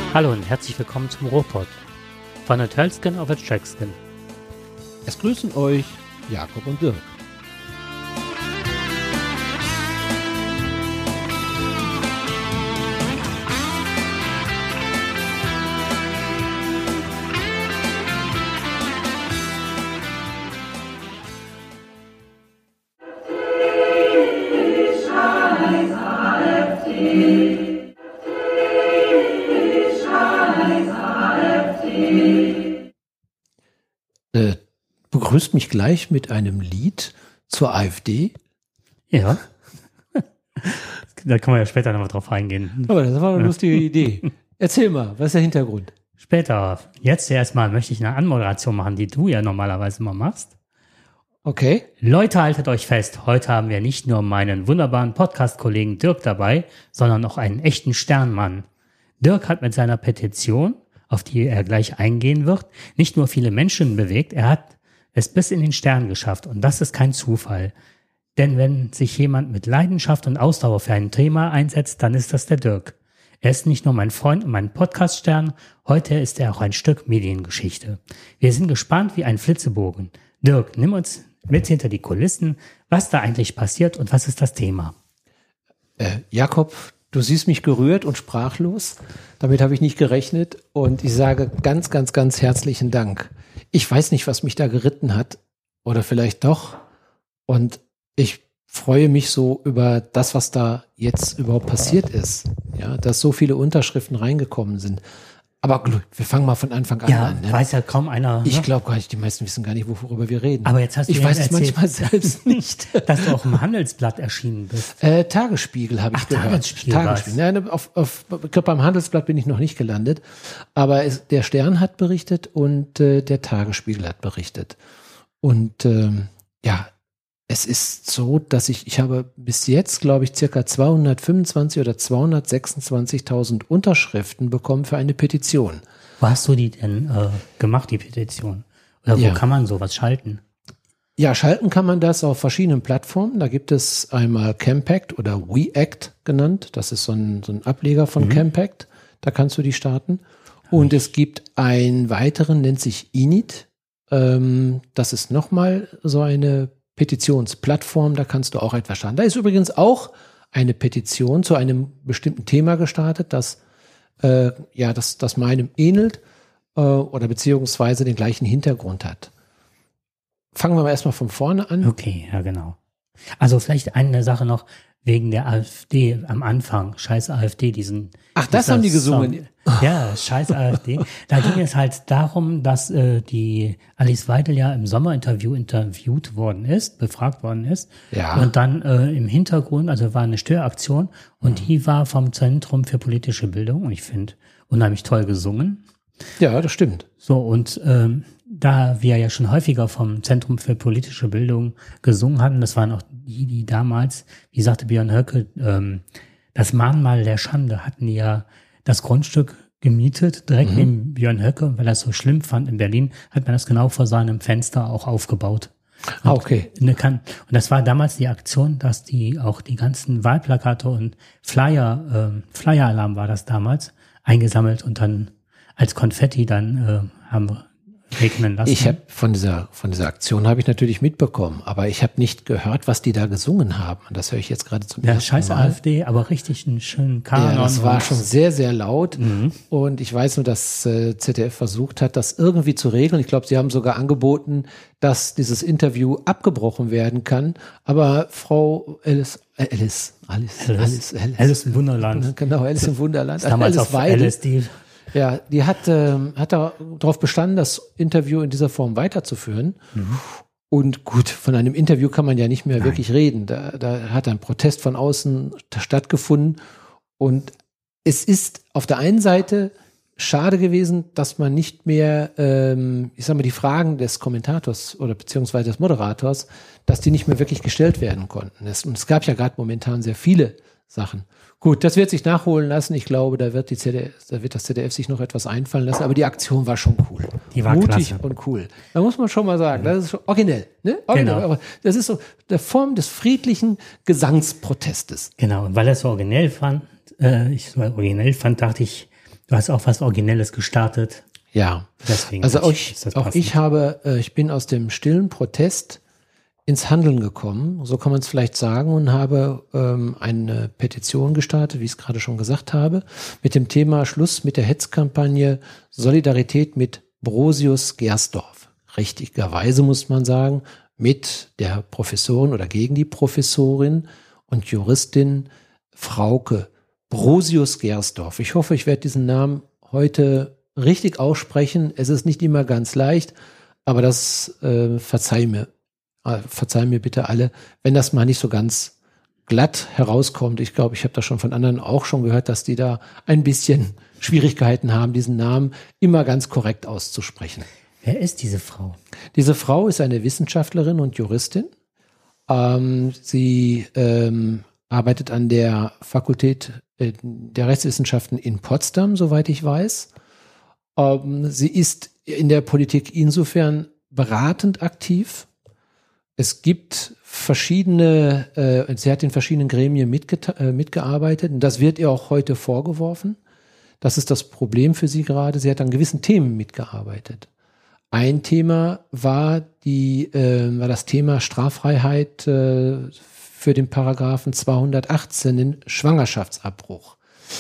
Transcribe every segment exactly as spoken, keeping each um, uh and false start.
Hallo und herzlich willkommen zum Ruhrpott von der Tölskin auf der Trackskin. Es grüßen euch Jakob und Dirk. Äh, begrüßt mich gleich mit einem Lied zur AfD. Ja. Da kann man ja später noch mal drauf eingehen. Aber das war eine lustige Idee. Erzähl mal, was ist der Hintergrund? Später. Jetzt erstmal möchte ich eine Anmoderation machen, die du ja normalerweise mal machst. Okay. Leute, haltet euch fest. Heute haben wir nicht nur meinen wunderbaren Podcast-Kollegen Dirk dabei, sondern auch einen echten Sternmann. Dirk hat mit seiner Petition, auf die er gleich eingehen wird, nicht nur viele Menschen bewegt, er hat es bis in den Stern geschafft. Und das ist kein Zufall. Denn wenn sich jemand mit Leidenschaft und Ausdauer für ein Thema einsetzt, dann ist das der Dirk. Er ist nicht nur mein Freund und mein Podcast-Stern, heute ist er auch ein Stück Mediengeschichte. Wir sind gespannt wie ein Flitzebogen. Dirk, nimm uns mit hinter die Kulissen, was da eigentlich passiert und was ist das Thema? Äh, Jakob, du siehst mich gerührt und sprachlos. Damit habe ich nicht gerechnet und ich sage ganz, ganz, ganz herzlichen Dank. Ich weiß nicht, was mich da geritten hat oder vielleicht doch. Und ich freue mich so über das, was da jetzt überhaupt passiert ist. Ja, dass so viele Unterschriften reingekommen sind. Aber wir fangen mal von Anfang an ja, an. Ne? Weiß ja kaum einer. Ich ne? glaube gar nicht, die meisten wissen gar nicht, worüber wir reden. Aber jetzt hast du ich mir weiß es erzählt, manchmal selbst nicht. Dass du auch im Handelsblatt erschienen bist. Äh, Tagesspiegel habe ich Ach, gehört. Tagesspiegel Tagesspiegel. Nein, auf, auf, ich glaube, beim Handelsblatt bin ich noch nicht gelandet. Aber es, der Stern hat berichtet und äh, der Tagesspiegel hat berichtet. Und ähm, ja, es ist so, dass ich, ich habe bis jetzt, glaube ich, circa zweihundertfünfundzwanzig oder zweihundertsechsundzwanzigtausend Unterschriften bekommen für eine Petition. Wo hast du die denn äh, gemacht, die Petition? Oder wo Ja. kann man sowas schalten? Ja, schalten kann man das auf verschiedenen Plattformen. Da gibt es einmal Campact oder WeAct genannt. Das ist so ein, so ein Ableger von mhm. Campact. Da kannst du die starten. Und es gibt einen weiteren, nennt sich Init. Ähm, das ist nochmal so eine Petitionsplattform. Da kannst du auch etwas starten. Da ist übrigens auch eine Petition zu einem bestimmten Thema gestartet, das äh, ja, das, das meinem ähnelt äh, oder beziehungsweise den gleichen Hintergrund hat. Fangen wir mal erstmal von vorne an. Okay, ja genau. Also vielleicht eine Sache noch wegen der AfD am Anfang. Scheiß AfD, diesen... Ach, das haben die gesungen. Song. Ja, scheiß AfD. Da ging es halt darum, dass äh, die Alice Weidel ja im Sommerinterview interviewt worden ist, befragt worden ist. Ja. Und dann äh, im Hintergrund, also war eine Störaktion und mhm. die war vom Zentrum für politische Bildung und ich finde unheimlich toll gesungen. Ja, das stimmt. So, und ähm, da wir ja schon häufiger vom Zentrum für politische Bildung gesungen hatten, das waren auch die, die damals, wie sagte Björn Höcke, ähm, das Mahnmal der Schande, hatten die ja das Grundstück gemietet, direkt mhm. neben Björn Höcke, weil er es so schlimm fand in Berlin, hat man das genau vor seinem Fenster auch aufgebaut. Ah, okay. Und, und das war damals die Aktion, dass die auch die ganzen Wahlplakate und Flyer, ähm, Flyer-Alarm war das damals, eingesammelt und dann als Konfetti dann äh, haben wir regnen lassen. Ich habe von dieser von dieser Aktion habe ich natürlich mitbekommen, aber ich habe nicht gehört, was die da gesungen haben. Und das höre ich jetzt gerade zum ja, ersten scheiß Mal. AfD, aber richtig einen schönen Kanon. Ja, das war schon sehr, sehr laut. Mhm. Und ich weiß nur, dass äh, Z D F versucht hat, das irgendwie zu regeln. Ich glaube, sie haben sogar angeboten, dass dieses Interview abgebrochen werden kann. Aber Frau Alice, äh, Alice, Alice, Alice, Alice, Alice, Alice im Wunderland. Genau, Alice im Wunderland. Damals Alice auf Weidel. L S D. Ja, die hat, ähm, hat darauf bestanden, das Interview in dieser Form weiterzuführen. Mhm. Und gut, von einem Interview kann man ja nicht mehr Nein. wirklich reden. Da, da hat ein Protest von außen stattgefunden. Und es ist auf der einen Seite schade gewesen, dass man nicht mehr, ähm, ich sag mal, die Fragen des Kommentators oder beziehungsweise des Moderators, dass die nicht mehr wirklich gestellt werden konnten. Es, und es gab ja gerade momentan sehr viele Sachen. Gut, das wird sich nachholen lassen. Ich glaube, da wird die Z D F, da wird das Z D F sich noch etwas einfallen lassen. Aber die Aktion war schon cool. Die war mutig klasse. Und cool. Da muss man schon mal sagen, das ist schon originell. Ne? Originell. Genau. Aber das ist so der Form des friedlichen Gesangsprotestes. Genau, und weil er es so originell fand, äh, ich so originell fand, dachte ich, Du hast auch was Originelles gestartet. Ja, Deswegen also auch, ist ich, das auch passend. ich habe, äh, ich bin aus dem stillen Protest ins Handeln gekommen, so kann man es vielleicht sagen, und habe ähm, eine Petition gestartet, wie ich es gerade schon gesagt habe, mit dem Thema Schluss mit der Hetzkampagne Solidarität mit Brosius Gersdorf. Richtigerweise muss man sagen, mit der Professorin oder gegen die Professorin und Juristin Frauke Brosius Gersdorf. Ich hoffe, ich werde diesen Namen heute richtig aussprechen. Es ist nicht immer ganz leicht, aber das äh, verzeih mir. Verzeihen mir bitte alle, wenn das mal nicht so ganz glatt herauskommt. Ich glaube, ich habe das schon von anderen auch schon gehört, dass die da ein bisschen Schwierigkeiten haben, diesen Namen immer ganz korrekt auszusprechen. Wer ist diese Frau? Diese Frau ist eine Wissenschaftlerin und Juristin. Ähm, sie ähm, arbeitet an der Fakultät äh, der Rechtswissenschaften in Potsdam, soweit ich weiß. Ähm, sie ist in der Politik insofern beratend aktiv. Es gibt verschiedene, äh, sie hat in verschiedenen Gremien mitgeta- äh, mitgearbeitet und das wird ihr auch heute vorgeworfen. Das ist das Problem für sie gerade. Sie hat an gewissen Themen mitgearbeitet. Ein Thema war die, äh, war das Thema Straffreiheit äh, für den Paragraphen zweihundertachtzehn, den Schwangerschaftsabbruch.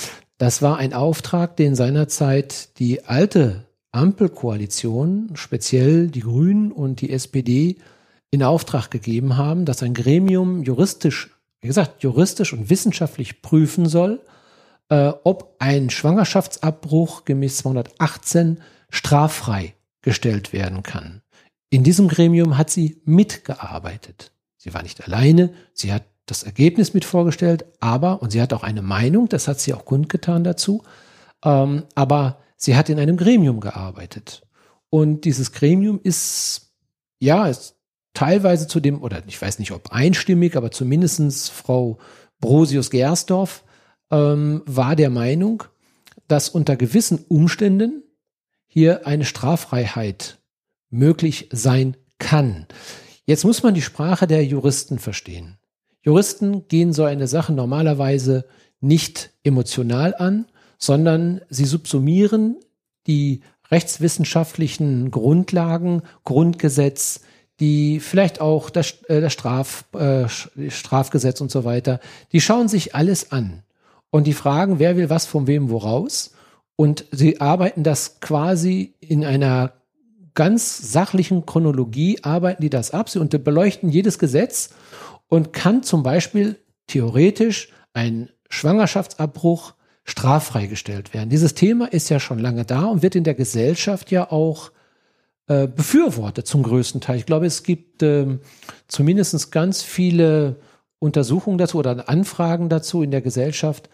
Das war ein Auftrag, den seinerzeit die alte Ampelkoalition, speziell die Grünen und die S P D, in Auftrag gegeben haben, dass ein Gremium juristisch, wie gesagt, juristisch und wissenschaftlich prüfen soll, äh, ob ein Schwangerschaftsabbruch gemäß zweihundertachtzehn straffrei gestellt werden kann. In diesem Gremium hat sie mitgearbeitet. Sie war nicht alleine, sie hat das Ergebnis mit vorgestellt, aber, und sie hat auch eine Meinung, das hat sie auch kundgetan dazu, ähm, aber sie hat in einem Gremium gearbeitet. Und dieses Gremium ist, ja, ist teilweise zu dem, oder ich weiß nicht, ob einstimmig, aber zumindestens Frau Brosius Gersdorf ähm, war der Meinung, dass unter gewissen Umständen hier eine Straffreiheit möglich sein kann. Jetzt muss man die Sprache der Juristen verstehen. Juristen gehen so eine Sache normalerweise nicht emotional an, sondern sie subsumieren die rechtswissenschaftlichen Grundlagen, Grundgesetz, die vielleicht auch das, äh, das Straf, äh, Strafgesetz und so weiter, die schauen sich alles an und die fragen, wer will was von wem woraus, und sie arbeiten das quasi in einer ganz sachlichen Chronologie, arbeiten die das ab, sie unter beleuchten jedes Gesetz und kann zum Beispiel theoretisch ein Schwangerschaftsabbruch straffrei gestellt werden. Dieses Thema ist ja schon lange da und wird in der Gesellschaft ja auch äh, befürwortet zum größten Teil. Ich glaube, es gibt ähm, zumindest ganz viele Untersuchungen dazu oder Anfragen dazu in der Gesellschaft,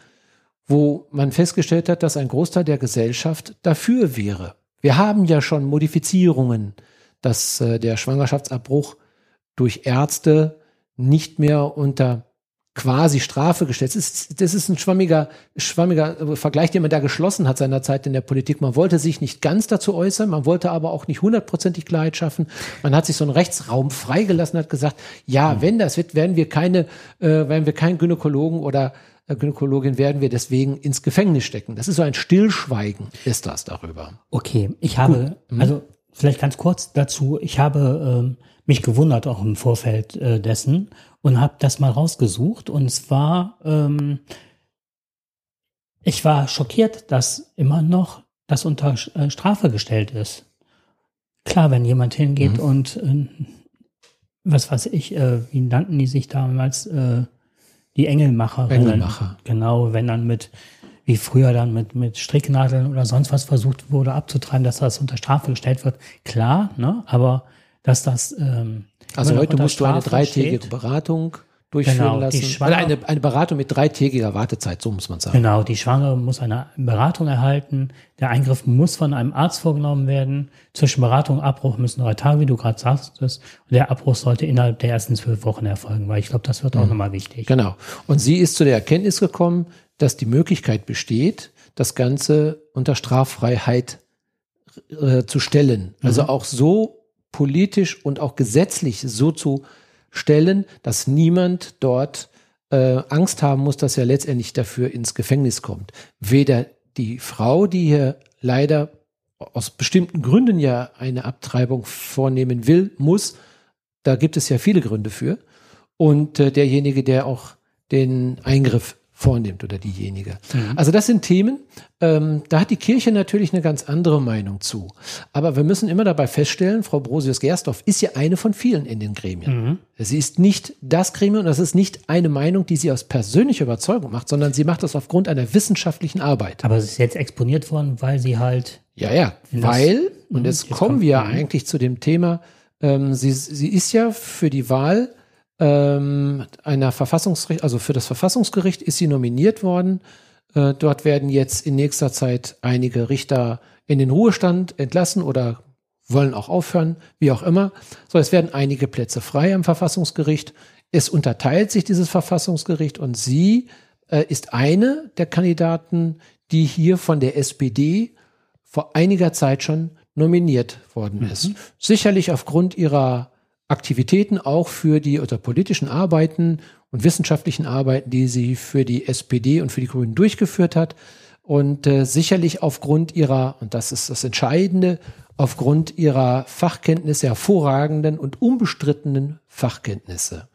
wo man festgestellt hat, dass ein Großteil der Gesellschaft dafür wäre. Wir haben ja schon Modifizierungen, dass äh, der Schwangerschaftsabbruch durch Ärzte nicht mehr unter quasi Strafe gestellt. Das ist, das ist ein schwammiger, schwammiger Vergleich, den man da geschlossen hat seinerzeit in der Politik. Man wollte sich nicht ganz dazu äußern, man wollte aber auch nicht hundertprozentig Klarheit schaffen. Man hat sich so einen Rechtsraum freigelassen, hat gesagt, ja, mhm. wenn das wird, werden wir keine, äh, werden wir keinen Gynäkologen oder äh, Gynäkologin werden wir deswegen ins Gefängnis stecken. Das ist so ein Stillschweigen, ist das darüber. Okay, ich habe, mhm. also vielleicht ganz kurz dazu, ich habe ähm, mich gewundert auch im Vorfeld äh, dessen und habe das mal rausgesucht, und zwar, ähm, ich war schockiert, dass immer noch das unter äh, Strafe gestellt ist. Klar, wenn jemand hingeht mhm. und äh, was weiß ich, äh, wie nannten die sich damals, äh, die Engelmacherinnen. Engelmacher. Genau, wenn dann mit, wie früher dann mit, mit Stricknadeln oder sonst was versucht wurde abzutreiben, dass das unter Strafe gestellt wird. Klar, ne, aber dass das ähm, also heute musst du eine dreitägige steht. Beratung durchführen genau, lassen. Schwangere, eine, eine Beratung mit dreitägiger Wartezeit, so muss man sagen. Genau, die Schwangere muss eine Beratung erhalten. Der Eingriff muss von einem Arzt vorgenommen werden. Zwischen Beratung und Abbruch müssen drei Tage, wie du gerade sagst. Und der Abbruch sollte innerhalb der ersten zwölf Wochen erfolgen, weil ich glaube, das wird auch mhm. nochmal wichtig. Genau. Und sie ist zu der Erkenntnis gekommen, dass die Möglichkeit besteht, das Ganze unter Straffreiheit äh, zu stellen. Mhm. Also auch so politisch und auch gesetzlich so zu stellen, dass niemand dort äh, Angst haben muss, dass er letztendlich dafür ins Gefängnis kommt. Weder die Frau, die hier leider aus bestimmten Gründen ja eine Abtreibung vornehmen will, muss, da gibt es ja viele Gründe für, und äh, derjenige, der auch den Eingriff vornimmt oder diejenige. Mhm. Also das sind Themen, ähm, da hat die Kirche natürlich eine ganz andere Meinung zu. Aber wir müssen immer dabei feststellen, Frau Brosius-Gersdorf ist ja eine von vielen in den Gremien. Mhm. Sie ist nicht das Gremium und das ist nicht eine Meinung, die sie aus persönlicher Überzeugung macht, sondern sie macht das aufgrund einer wissenschaftlichen Arbeit. Aber es ist jetzt exponiert worden, weil sie halt... Ja, ja, weil, und jetzt, jetzt kommen wir kommt, eigentlich zu dem Thema, ähm, sie, sie ist ja für die Wahl ähm, einer Verfassungsgericht, also für das Verfassungsgericht ist sie nominiert worden. Äh, dort werden jetzt in nächster Zeit einige Richter in den Ruhestand entlassen oder wollen auch aufhören, wie auch immer. So, es werden einige Plätze frei am Verfassungsgericht. Es unterteilt sich dieses Verfassungsgericht und sie äh, ist eine der Kandidaten, die hier von der S P D vor einiger Zeit schon nominiert worden ist. Mhm. Sicherlich aufgrund ihrer Aktivitäten auch für die oder politischen Arbeiten und wissenschaftlichen Arbeiten, die sie für die S P D und für die Grünen durchgeführt hat. Und äh, sicherlich aufgrund ihrer, und das ist das Entscheidende, aufgrund ihrer Fachkenntnisse, hervorragenden und unbestrittenen Fachkenntnisse.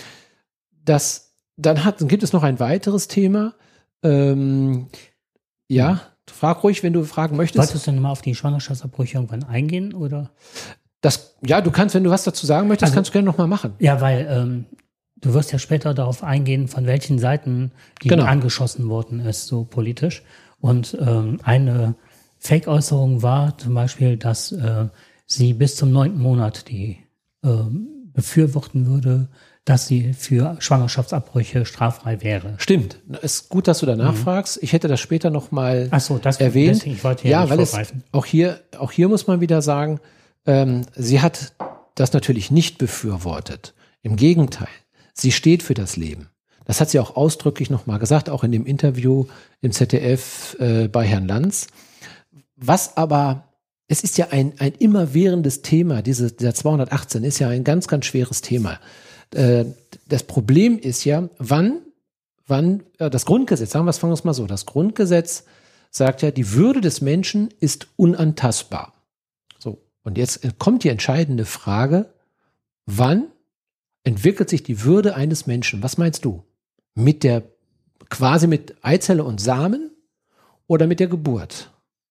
Das, dann, hat, dann gibt es noch ein weiteres Thema. Ähm, ja, frag ruhig, wenn du fragen möchtest. Wolltest du denn mal auf die Schwangerschaftsabbrüche irgendwann eingehen, oder? Das, ja, du kannst, wenn du was dazu sagen möchtest, also, kannst du gerne nochmal machen. Ja, weil ähm, du wirst ja später darauf eingehen, von welchen Seiten die genau. angeschossen worden ist, so politisch. Und ähm, eine Fake-Äußerung war zum Beispiel, dass äh, sie bis zum neunten Monat die äh, befürworten würde, dass sie für Schwangerschaftsabbrüche straffrei wäre. Stimmt. Es ist gut, dass du danach mhm. fragst. Ich hätte das später nochmal so, erwähnt. Das, ich wollte hier ja, nicht weil es auch hier, auch hier muss man wieder sagen, ähm, sie hat das natürlich nicht befürwortet. Im Gegenteil. Sie steht für das Leben. Das hat sie auch ausdrücklich nochmal gesagt, auch in dem Interview im Z D F äh, bei Herrn Lanz. Was aber, es ist ja ein, ein immerwährendes Thema, diese, dieser zweihundertachtzehn ist ja ein ganz, ganz schweres Thema. Äh, das Problem ist ja, wann, wann, äh, das Grundgesetz, sagen wir es, fangen wir es mal so, das Grundgesetz sagt ja, die Würde des Menschen ist unantastbar. So, und jetzt kommt die entscheidende Frage, wann entwickelt sich die Würde eines Menschen? Was meinst du? Mit der, quasi mit Eizelle und Samen oder mit der Geburt?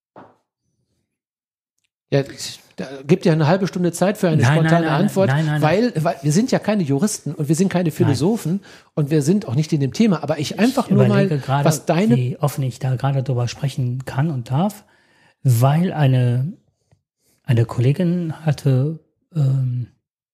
Ja, da gibt ja eine halbe Stunde Zeit für eine nein, spontane nein, nein, Antwort, nein, nein, weil, weil wir sind ja keine Juristen und wir sind keine Philosophen nein. und wir sind auch nicht in dem Thema. Aber ich einfach ich nur mal, grade, was deine... wie offen ich da gerade drüber sprechen kann und darf, weil eine, eine Kollegin hatte... Ähm,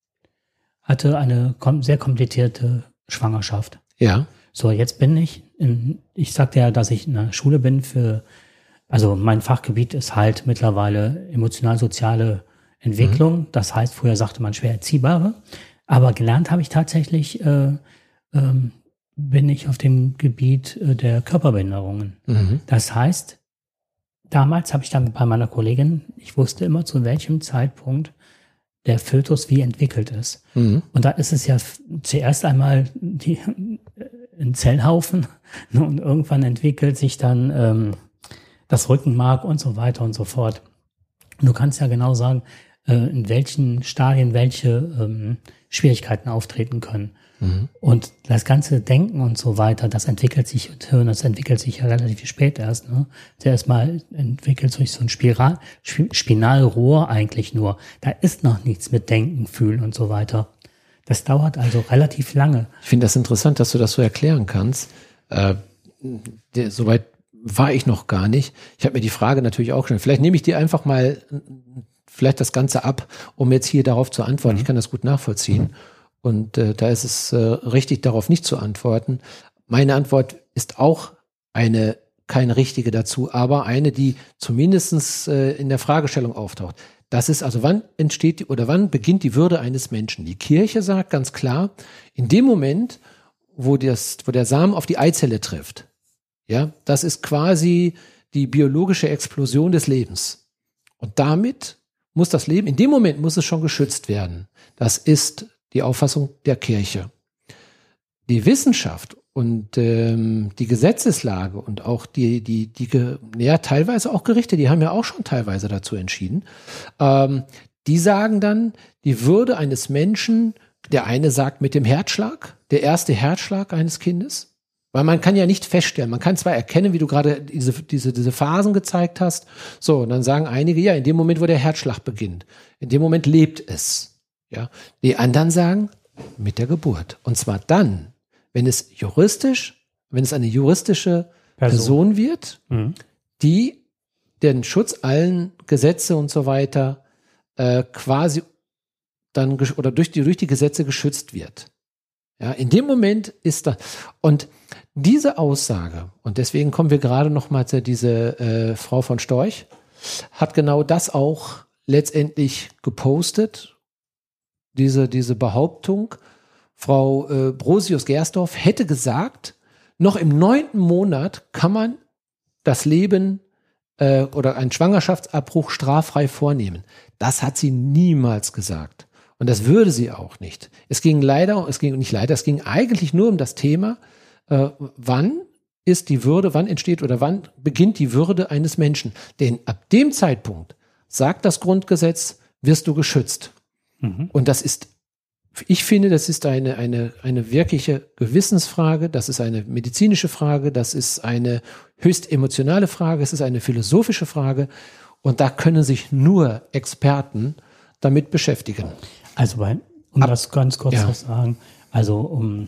hatte eine kom- sehr komplizierte Schwangerschaft. Ja. So, jetzt bin ich, in, ich sagte ja, dass ich in der Schule bin für, also mein Fachgebiet ist halt mittlerweile emotional-soziale Entwicklung. Mhm. Das heißt, früher sagte man schwer erziehbare. Aber gelernt habe ich tatsächlich, äh, ähm, bin ich auf dem Gebiet äh, der Körperbehinderungen. Mhm. Das heißt, damals habe ich dann bei meiner Kollegin, ich wusste immer, zu welchem Zeitpunkt der Fötus wie entwickelt ist. Mhm. Und da ist es ja f- zuerst einmal die, ein Zellhaufen und irgendwann entwickelt sich dann ähm, das Rückenmark und so weiter und so fort. Und du kannst ja genau sagen, äh, in welchen Stadien welche ähm, Schwierigkeiten auftreten können. Mhm. Und das ganze Denken und so weiter, das entwickelt sich, und Hirn, das entwickelt sich ja relativ spät erst. Ne? Zuerst mal entwickelt sich so ein Spiral, Spinalrohr eigentlich nur. Da ist noch nichts mit Denken, Fühlen und so weiter. Das dauert also relativ lange. Ich finde das interessant, dass du das so erklären kannst. Äh, der, soweit war ich noch gar nicht. Ich habe mir die Frage natürlich auch gestellt. Vielleicht nehme ich dir einfach mal vielleicht das Ganze ab, um jetzt hier darauf zu antworten. Mhm. Ich kann das gut nachvollziehen. Mhm. Und äh, da ist es äh, richtig, darauf nicht zu antworten. Meine Antwort ist auch eine, keine richtige dazu, aber eine, die zumindest äh, in der Fragestellung auftaucht. Das ist also, wann entsteht die, oder wann beginnt die Würde eines Menschen? Die Kirche sagt ganz klar, in dem Moment, wo, das, wo der Samen auf die Eizelle trifft, ja, das ist quasi die biologische Explosion des Lebens. Und damit muss das Leben, in dem Moment muss es schon geschützt werden. Das ist die Auffassung der Kirche. Die Wissenschaft und ähm, die Gesetzeslage und auch die, die, die, die, ja, teilweise auch Gerichte, die haben ja auch schon teilweise dazu entschieden, ähm, die sagen dann, die Würde eines Menschen, der eine sagt mit dem Herzschlag, der erste Herzschlag eines Kindes, weil man kann ja nicht feststellen, man kann zwar erkennen, wie du gerade diese, diese, diese Phasen gezeigt hast, so, und dann sagen einige, ja, in dem Moment, wo der Herzschlag beginnt, in dem Moment lebt es, ja. Die anderen sagen, mit der Geburt. Und zwar dann, wenn es juristisch, wenn es eine juristische Person, Person wird, mhm. die den Schutz allen Gesetze und so weiter äh, quasi dann oder durch die, durch die Gesetze geschützt wird. Ja, in dem Moment ist da, und diese Aussage, und deswegen kommen wir gerade noch mal zu diese äh, Frau von Storch, hat genau das auch letztendlich gepostet, diese, diese Behauptung. Frau äh, Brosius-Gersdorf hätte gesagt, noch im neunten Monat kann man das Leben äh, oder einen Schwangerschaftsabbruch straffrei vornehmen. Das hat sie niemals gesagt. Und das würde sie auch nicht. Es ging leider, es ging nicht leider, es ging eigentlich nur um das Thema, äh, wann ist die Würde, wann entsteht oder wann beginnt die Würde eines Menschen. Denn ab dem Zeitpunkt, sagt das Grundgesetz, wirst du geschützt. Mhm. Und das ist, ich finde, das ist eine, eine, eine wirkliche Gewissensfrage, das ist eine medizinische Frage, das ist eine höchst emotionale Frage, es ist eine philosophische Frage. Und da können sich nur Experten damit beschäftigen. Also, weil, um Ab, das ganz kurz ja. zu sagen, also um,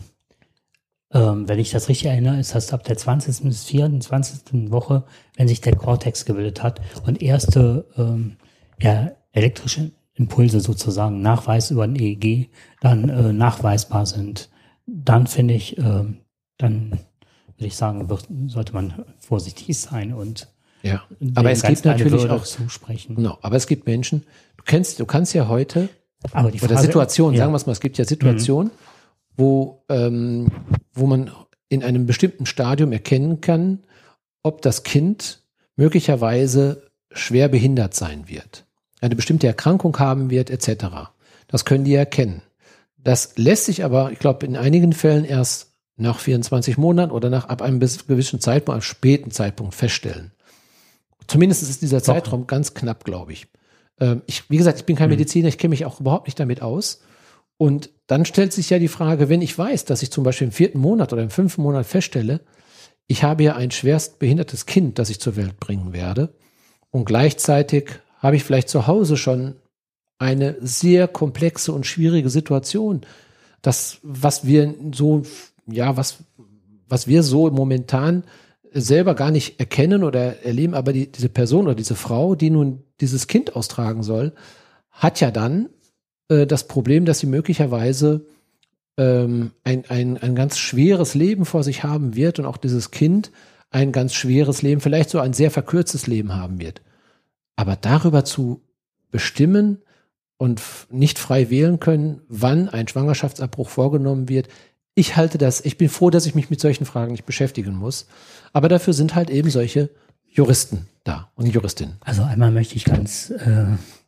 ähm, wenn ich das richtig erinnere, ist das ab der zwanzigsten bis vierundzwanzigsten Woche, wenn sich der Kortex gebildet hat und erste ähm, ja, elektrische Impulse sozusagen, Nachweis über ein E E G, dann äh, nachweisbar sind. Dann finde ich, äh, dann würde ich sagen, wird, sollte man vorsichtig sein und ja, aber es gibt natürlich auch zusprechen. Genau, aber es gibt Menschen, du kennst, du kannst ja heute, aber die Frage, oder Situationen, ja. sagen wir es mal, es gibt ja Situationen, mhm. wo, ähm, wo man in einem bestimmten Stadium erkennen kann, ob das Kind möglicherweise schwer behindert sein wird, eine bestimmte Erkrankung haben wird, et cetera. Das können die erkennen. Das lässt sich aber, ich glaube, in einigen Fällen erst nach vierundzwanzig Monaten oder nach ab einem gewissen Zeitpunkt, einem späten Zeitpunkt feststellen. Zumindest ist dieser Zeitraum Doch. ganz knapp, glaube ich. Ähm, ich. Wie gesagt, ich bin kein mhm. Mediziner, ich kenne mich auch überhaupt nicht damit aus. Und dann stellt sich ja die Frage, wenn ich weiß, dass ich zum Beispiel im vierten Monat oder im fünften Monat feststelle, ich habe ja ein schwerst behindertes Kind, das ich zur Welt bringen werde. Und gleichzeitig habe ich vielleicht zu Hause schon eine sehr komplexe und schwierige Situation. Das, was wir so, ja, was, was wir so momentan selber gar nicht erkennen oder erleben, aber die, diese Person oder diese Frau, die nun dieses Kind austragen soll, hat ja dann äh, das Problem, dass sie möglicherweise ähm, ein, ein, ein ganz schweres Leben vor sich haben wird und auch dieses Kind ein ganz schweres Leben, vielleicht so ein sehr verkürztes Leben haben wird. Aber darüber zu bestimmen und f- nicht frei wählen können, wann ein Schwangerschaftsabbruch vorgenommen wird, ich halte das, ich bin froh, dass ich mich mit solchen Fragen nicht beschäftigen muss. Aber dafür sind halt eben solche Juristen da und Juristinnen. Also einmal möchte ich ganz äh,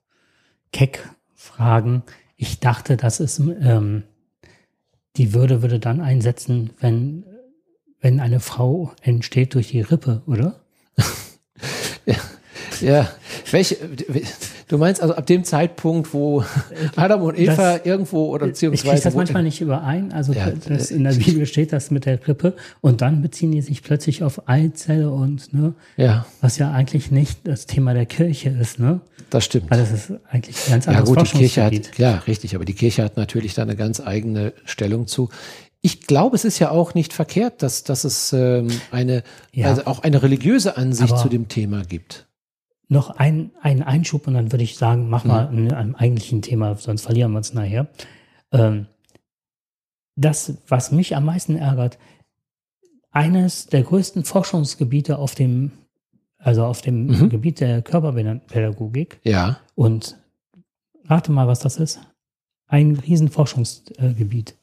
keck fragen. Ich dachte, dass es ähm, die Würde würde dann einsetzen, wenn, wenn eine Frau entsteht durch die Rippe, oder? ja, ja. Welche, du meinst also ab dem Zeitpunkt, wo Adam und Eva das, irgendwo oder beziehungsweise... Ich kriege das manchmal nicht überein. Also ja, das, in der Bibel steht das mit der Rippe und dann beziehen die sich plötzlich auf Eizelle und, ne, ja. was ja eigentlich nicht das Thema der Kirche ist, ne? Das stimmt. Weil das ist eigentlich ein ganz anderes Ja gut, die Kirche Forschungsgebiet. hat, ja richtig, aber die Kirche hat natürlich da eine ganz eigene Stellung zu. Ich glaube, es ist ja auch nicht verkehrt, dass, dass es ähm, eine, ja. also auch eine religiöse Ansicht aber zu dem Thema gibt. Noch ein, ein Einschub und dann würde ich sagen, mach mal mhm. einem eigentlichen Thema, sonst verlieren wir uns nachher. Ähm, das, was mich am meisten ärgert, eines der größten Forschungsgebiete auf dem, also auf dem mhm. Gebiet der Körperpädagogik. Ja. Und rate mal, was das ist. Ein riesen Forschungsgebiet.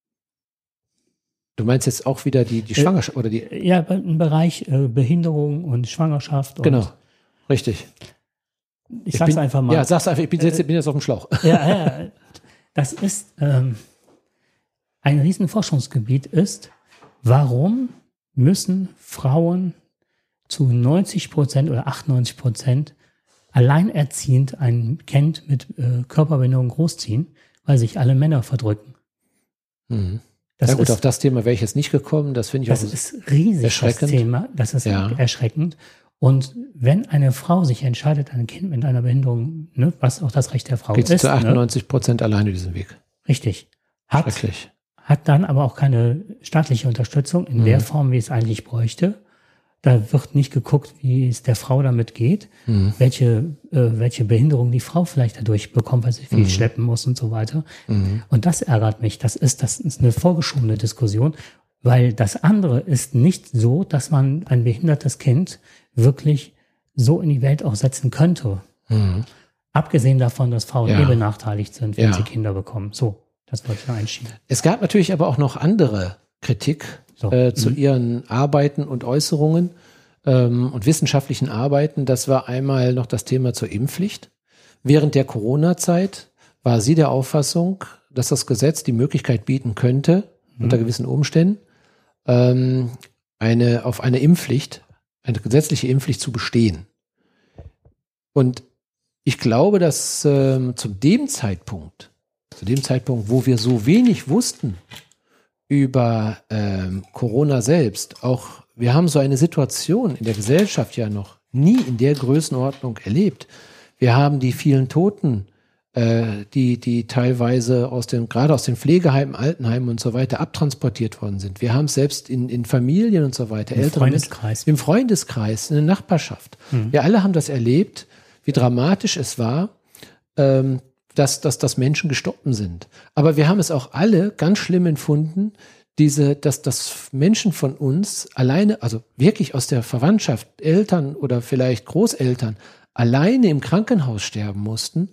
Du meinst jetzt auch wieder die, die Schwangerschaft oder die? Ja, im Bereich äh, Behinderung und Schwangerschaft. Und genau. Richtig. Ich, ich sag's bin, einfach mal. Ja, sag's einfach, ich bin jetzt, bin jetzt auf dem Schlauch. Ja, ja. Das ist, ähm, ein Riesenforschungsgebiet ist, Warum müssen Frauen zu neunzig Prozent oder achtundneunzig Prozent alleinerziehend ein Kind mit äh, Körperbehinderung großziehen, weil sich alle Männer verdrücken? Mhm. Das ja gut, ist, auf das Thema wäre ich jetzt nicht gekommen. Das finde ich das auch ist riesig, erschreckend. Das Thema. Das ist ja. erschreckend. Und wenn eine Frau sich entscheidet, ein Kind mit einer Behinderung, ne, was auch das Recht der Frau Geht's ist. zu achtundneunzig Prozent ne, alleine diesen Weg. Richtig. Hat, Schrecklich. Hat dann aber auch keine staatliche Unterstützung in mhm. der Form, wie es eigentlich bräuchte. Da wird nicht geguckt, wie es der Frau damit geht, mhm. welche, äh, welche Behinderung die Frau vielleicht dadurch bekommt, weil sie viel mhm. schleppen muss und so weiter. Mhm. Und das ärgert mich. Das ist, das ist eine vorgeschobene Diskussion, weil das andere ist nicht so, dass man ein behindertes Kind wirklich so in die Welt auch setzen könnte. Mhm. Abgesehen davon, dass Frauen ja. eh benachteiligt sind, wenn ja. sie Kinder bekommen. So, das wollte ich noch einschieben. Es gab natürlich aber auch noch andere Kritik so. äh, zu mhm. ihren Arbeiten und Äußerungen ähm, und wissenschaftlichen Arbeiten. Das war einmal noch das Thema zur Impfpflicht. Während der Corona-Zeit war sie der Auffassung, dass das Gesetz die Möglichkeit bieten könnte, mhm. unter gewissen Umständen, ähm, eine, auf eine Impfpflicht, eine gesetzliche Impfpflicht zu bestehen. Und ich glaube, dass ähm, zu dem Zeitpunkt, zu dem Zeitpunkt, wo wir so wenig wussten über ähm, Corona selbst, auch wir haben so eine Situation in der Gesellschaft ja noch nie in der Größenordnung erlebt. Wir haben die vielen Toten, äh, die die teilweise aus den, gerade aus den Pflegeheimen, Altenheimen und so weiter abtransportiert worden sind. Wir haben es selbst in, in Familien und so weiter, Im ältere Freundeskreis. Im Freundeskreis, in der Nachbarschaft. Mhm. Wir alle haben das erlebt, wie dramatisch es war, ähm, dass, dass, dass Menschen gestorben sind. Aber wir haben es auch alle ganz schlimm empfunden, diese, dass, dass Menschen von uns alleine, also wirklich aus der Verwandtschaft, Eltern oder vielleicht Großeltern, alleine im Krankenhaus sterben mussten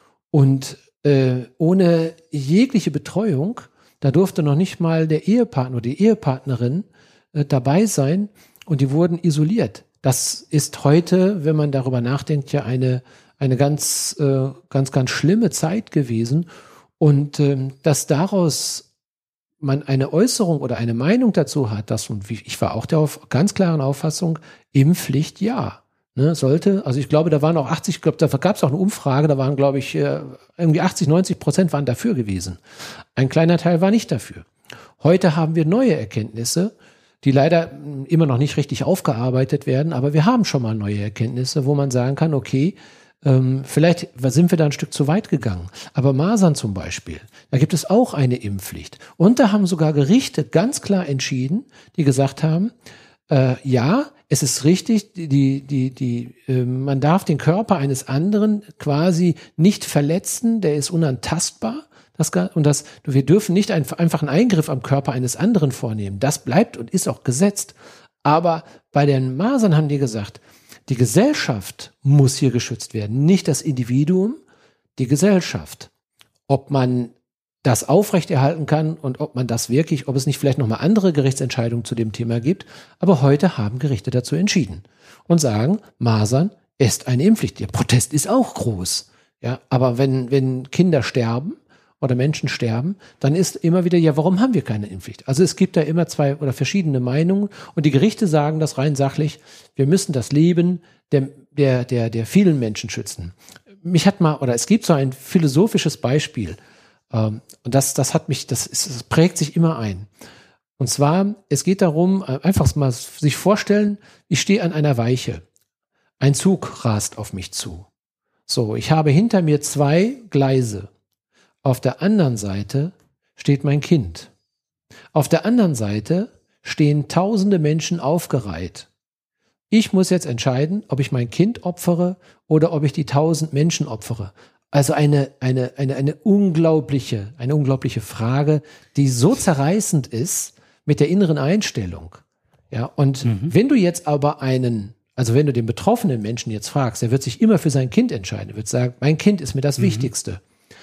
und äh, ohne jegliche Betreuung. Da durfte noch nicht mal der Ehepartner oder die Ehepartnerin äh, dabei sein und die wurden isoliert. Das ist heute, wenn man darüber nachdenkt, ja eine eine ganz, äh, ganz, ganz schlimme Zeit gewesen. Und ähm, dass daraus man eine Äußerung oder eine Meinung dazu hat, dass, und ich war auch der auf, ganz klaren Auffassung, Impfpflicht ja. Ne, sollte, also ich glaube, da waren auch achtzig, ich glaube, da gab es auch eine Umfrage, da waren, glaube ich, äh, irgendwie achtzig, neunzig Prozent waren dafür gewesen. Ein kleiner Teil war nicht dafür. Heute haben wir neue Erkenntnisse, die leider immer noch nicht richtig aufgearbeitet werden, aber wir haben schon mal neue Erkenntnisse, wo man sagen kann, okay, Ähm, vielleicht sind wir da ein Stück zu weit gegangen. Aber Masern zum Beispiel, da gibt es auch eine Impfpflicht. Und da haben sogar Gerichte ganz klar entschieden, die gesagt haben, äh, ja, es ist richtig, die, die, die, äh, man darf den Körper eines anderen quasi nicht verletzen, der ist unantastbar. Das, und das, wir dürfen nicht ein, einfach einen Eingriff am Körper eines anderen vornehmen. Das bleibt und ist auch gesetzt. Aber bei den Masern haben die gesagt, die Gesellschaft muss hier geschützt werden, nicht das Individuum, die Gesellschaft. Ob man das aufrechterhalten kann und ob man das wirklich, ob es nicht vielleicht nochmal andere Gerichtsentscheidungen zu dem Thema gibt. Aber heute haben Gerichte dazu entschieden und sagen, Masern ist eine Impfpflicht. Der Protest ist auch groß. Ja, aber wenn, wenn Kinder sterben oder Menschen sterben, dann ist immer wieder, ja, warum haben wir keine Impfpflicht? Also es gibt da immer zwei oder verschiedene Meinungen und die Gerichte sagen das rein sachlich, wir müssen das Leben der, der, der, der vielen Menschen schützen. Mich hat mal, oder es gibt so ein philosophisches Beispiel, ähm, und das, das hat mich, das, ist, das prägt sich immer ein. Und zwar, es geht darum, einfach mal sich vorstellen, ich stehe an einer Weiche. Ein Zug rast auf mich zu. So, ich habe hinter mir zwei Gleise. Auf der anderen Seite steht mein Kind. Auf der anderen Seite stehen tausende Menschen aufgereiht. Ich muss jetzt entscheiden, ob ich mein Kind opfere oder ob ich die tausend Menschen opfere. Also eine, eine, eine, eine unglaubliche, eine unglaubliche Frage, die so zerreißend ist mit der inneren Einstellung. Ja, und mhm. wenn du jetzt aber einen, also wenn du den betroffenen Menschen jetzt fragst, der wird sich immer für sein Kind entscheiden. Er wird sagen, mein Kind ist mir das mhm. Wichtigste.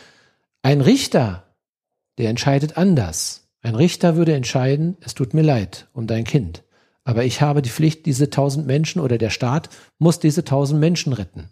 Ein Richter, der entscheidet anders. Ein Richter würde entscheiden, es tut mir leid um dein Kind. Aber ich habe die Pflicht, diese tausend Menschen oder der Staat muss diese tausend Menschen retten.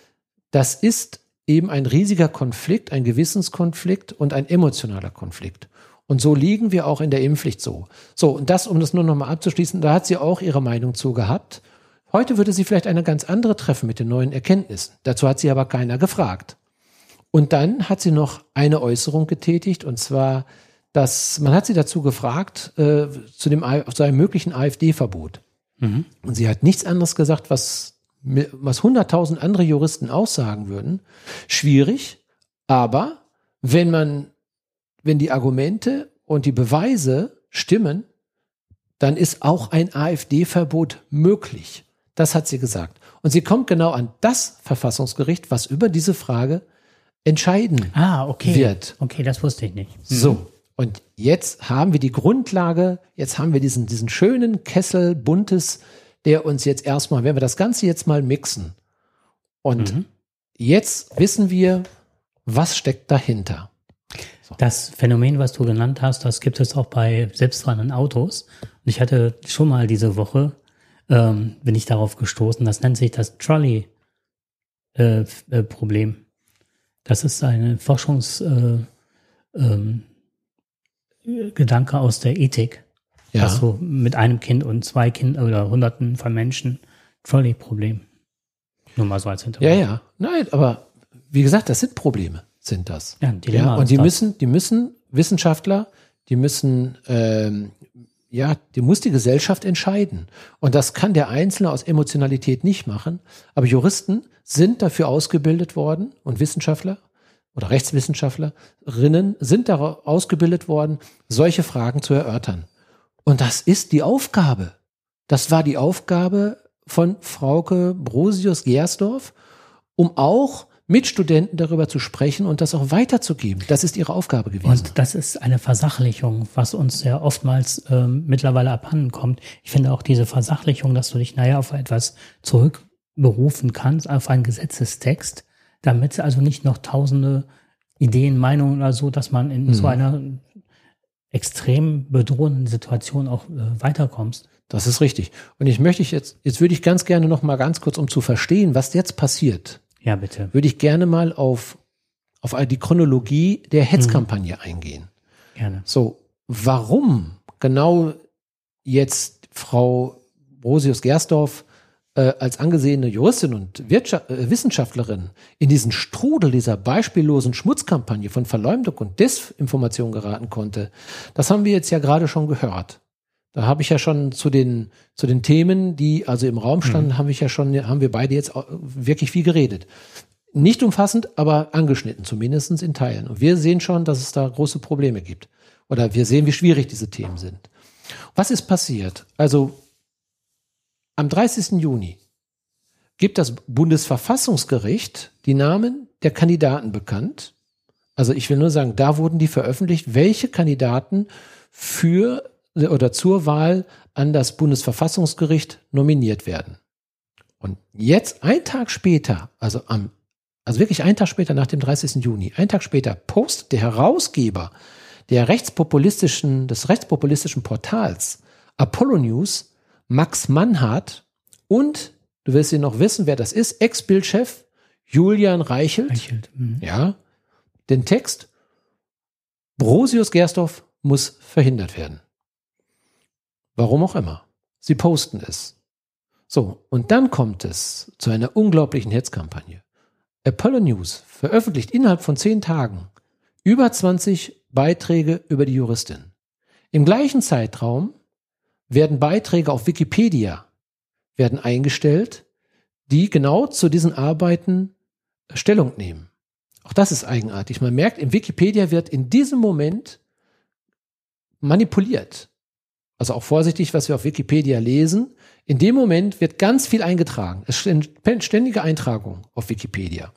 Das ist eben ein riesiger Konflikt, ein Gewissenskonflikt und ein emotionaler Konflikt. Und so liegen wir auch in der Impfpflicht so. So, und das, um das nur nochmal abzuschließen, da hat sie auch ihre Meinung zu gehabt. Heute würde sie vielleicht eine ganz andere treffen mit den neuen Erkenntnissen. Dazu hat sie aber keiner gefragt. Und dann hat sie noch eine Äußerung getätigt, und zwar, dass man hat sie dazu gefragt, äh, zu dem zu einem möglichen AfD-Verbot. Mhm. Und sie hat nichts anderes gesagt, was, was hunderttausend andere Juristen auch sagen würden. Schwierig, aber wenn man, wenn die Argumente und die Beweise stimmen, dann ist auch ein AfD-Verbot möglich. Das hat sie gesagt. Und sie kommt genau an das Verfassungsgericht, was über diese Frage entscheiden ah, okay. wird. Okay, das wusste ich nicht. Mhm. So, und jetzt haben wir die Grundlage, jetzt haben wir diesen, diesen schönen Kessel Buntes, der uns jetzt erstmal, wenn wir das Ganze jetzt mal mixen, und mhm. jetzt wissen wir, was steckt dahinter. So. Das Phänomen, was du genannt hast, das gibt es auch bei selbstfahrenden Autos. Und ich hatte schon mal diese Woche, ähm, bin ich darauf gestoßen, das nennt sich das Trolley-Problem. Äh, das ist eine Forschungsgedanke äh, ähm, Gedanke aus der Ethik. Ja. Dass du mit einem Kind und zwei Kindern oder Hunderten von Menschen Trolley-Problem. Nur mal so als Hintergrund. Ja, ja. Nein, aber wie gesagt, das sind Probleme, sind das. Ja, ein Dilemma. Ja, und die müssen, die müssen Wissenschaftler, die müssen, ähm, ja, die muss die Gesellschaft entscheiden. Und das kann der Einzelne aus Emotionalität nicht machen. Aber Juristen sind dafür ausgebildet worden, und Wissenschaftler oder Rechtswissenschaftlerinnen sind darauf ausgebildet worden, solche Fragen zu erörtern. Und das ist die Aufgabe. Das war die Aufgabe von Frauke Brosius-Gersdorf, um auch mit Studenten darüber zu sprechen und das auch weiterzugeben. Das ist ihre Aufgabe gewesen. Und das ist eine Versachlichung, was uns ja oftmals ähm, mittlerweile abhanden kommt. Ich finde auch diese Versachlichung, dass du dich naja auf etwas zurückberufen kannst, auf einen Gesetzestext, damit also nicht noch tausende Ideen, Meinungen oder so, dass man in mhm. so einer extrem bedrohenden Situation auch äh, weiterkommst. Das ist richtig. Und ich möchte ich jetzt, jetzt würde ich ganz gerne noch mal ganz kurz, um zu verstehen, was jetzt passiert. Ja, bitte. Würde ich gerne mal auf, auf die Chronologie der Hetzkampagne mhm. eingehen. Gerne. So, warum genau jetzt Frau Brosius-Gersdorf äh, als angesehene Juristin und Wirtschaft, äh, Wissenschaftlerin in diesen Strudel dieser beispiellosen Schmutzkampagne von Verleumdung und Desinformation geraten konnte, das haben wir jetzt ja gerade schon gehört. Da habe ich ja schon zu den, zu den Themen, die also im Raum standen, mhm. haben wir ja schon, haben wir beide jetzt wirklich viel geredet. Nicht umfassend, aber angeschnitten, zumindest in Teilen. Und wir sehen schon, dass es da große Probleme gibt. Oder wir sehen, wie schwierig diese Themen sind. Was ist passiert? Also, am dreißigsten Juni gibt das Bundesverfassungsgericht die Namen der Kandidaten bekannt. Also ich will nur sagen, da wurden die veröffentlicht, welche Kandidaten für oder zur Wahl an das Bundesverfassungsgericht nominiert werden. Und jetzt, ein Tag später, also am, also wirklich einen Tag später nach dem dreißigsten Juni, einen Tag später postet der Herausgeber der rechtspopulistischen, des rechtspopulistischen Portals Apollo News, Max Mannhardt, und du wirst ja noch wissen, wer das ist, Ex-Bildchef Julian Reichelt, Reichelt mhm. ja, den Text Brosius-Gersdorf muss verhindert werden. Warum auch immer. Sie posten es. So, und dann kommt es zu einer unglaublichen Hetzkampagne. Apollo News veröffentlicht innerhalb von zehn Tagen über zwanzig Beiträge über die Juristin. Im gleichen Zeitraum werden Beiträge auf Wikipedia werden eingestellt, die genau zu diesen Arbeiten Stellung nehmen. Auch das ist eigenartig. Man merkt, in Wikipedia wird in diesem Moment manipuliert. Also auch vorsichtig, was wir auf Wikipedia lesen. In dem Moment wird ganz viel eingetragen. Es sind ständige Eintragungen auf Wikipedia.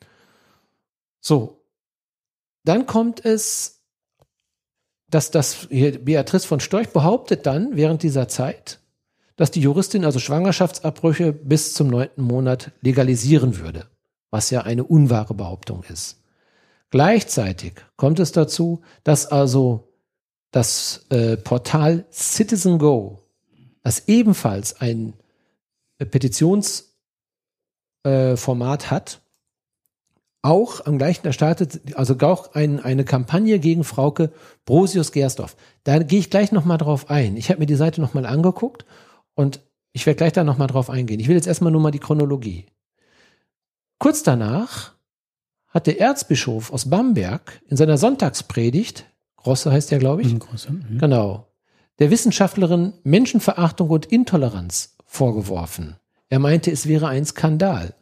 So, dann kommt es, dass das Beatrice von Storch behauptet dann während dieser Zeit, dass die Juristin also Schwangerschaftsabbrüche bis zum neunten Monat legalisieren würde, was ja eine unwahre Behauptung ist. Gleichzeitig kommt es dazu, dass also das äh, Portal Citizen Go, das ebenfalls ein äh, Petitionsformat äh, hat, auch am gleichen, da startet also auch ein, eine Kampagne gegen Frauke Brosius-Gersdorf. Da gehe ich gleich nochmal drauf ein. Ich habe mir die Seite nochmal angeguckt und ich werde gleich da nochmal drauf eingehen. Ich will jetzt erstmal nur mal die Chronologie. Kurz danach hat der Erzbischof aus Bamberg in seiner Sonntagspredigt, Grosse heißt der, glaube ich, Mhm, Grosse, mhm. genau, der Wissenschaftlerin Menschenverachtung und Intoleranz vorgeworfen. Er meinte, es wäre ein Skandal.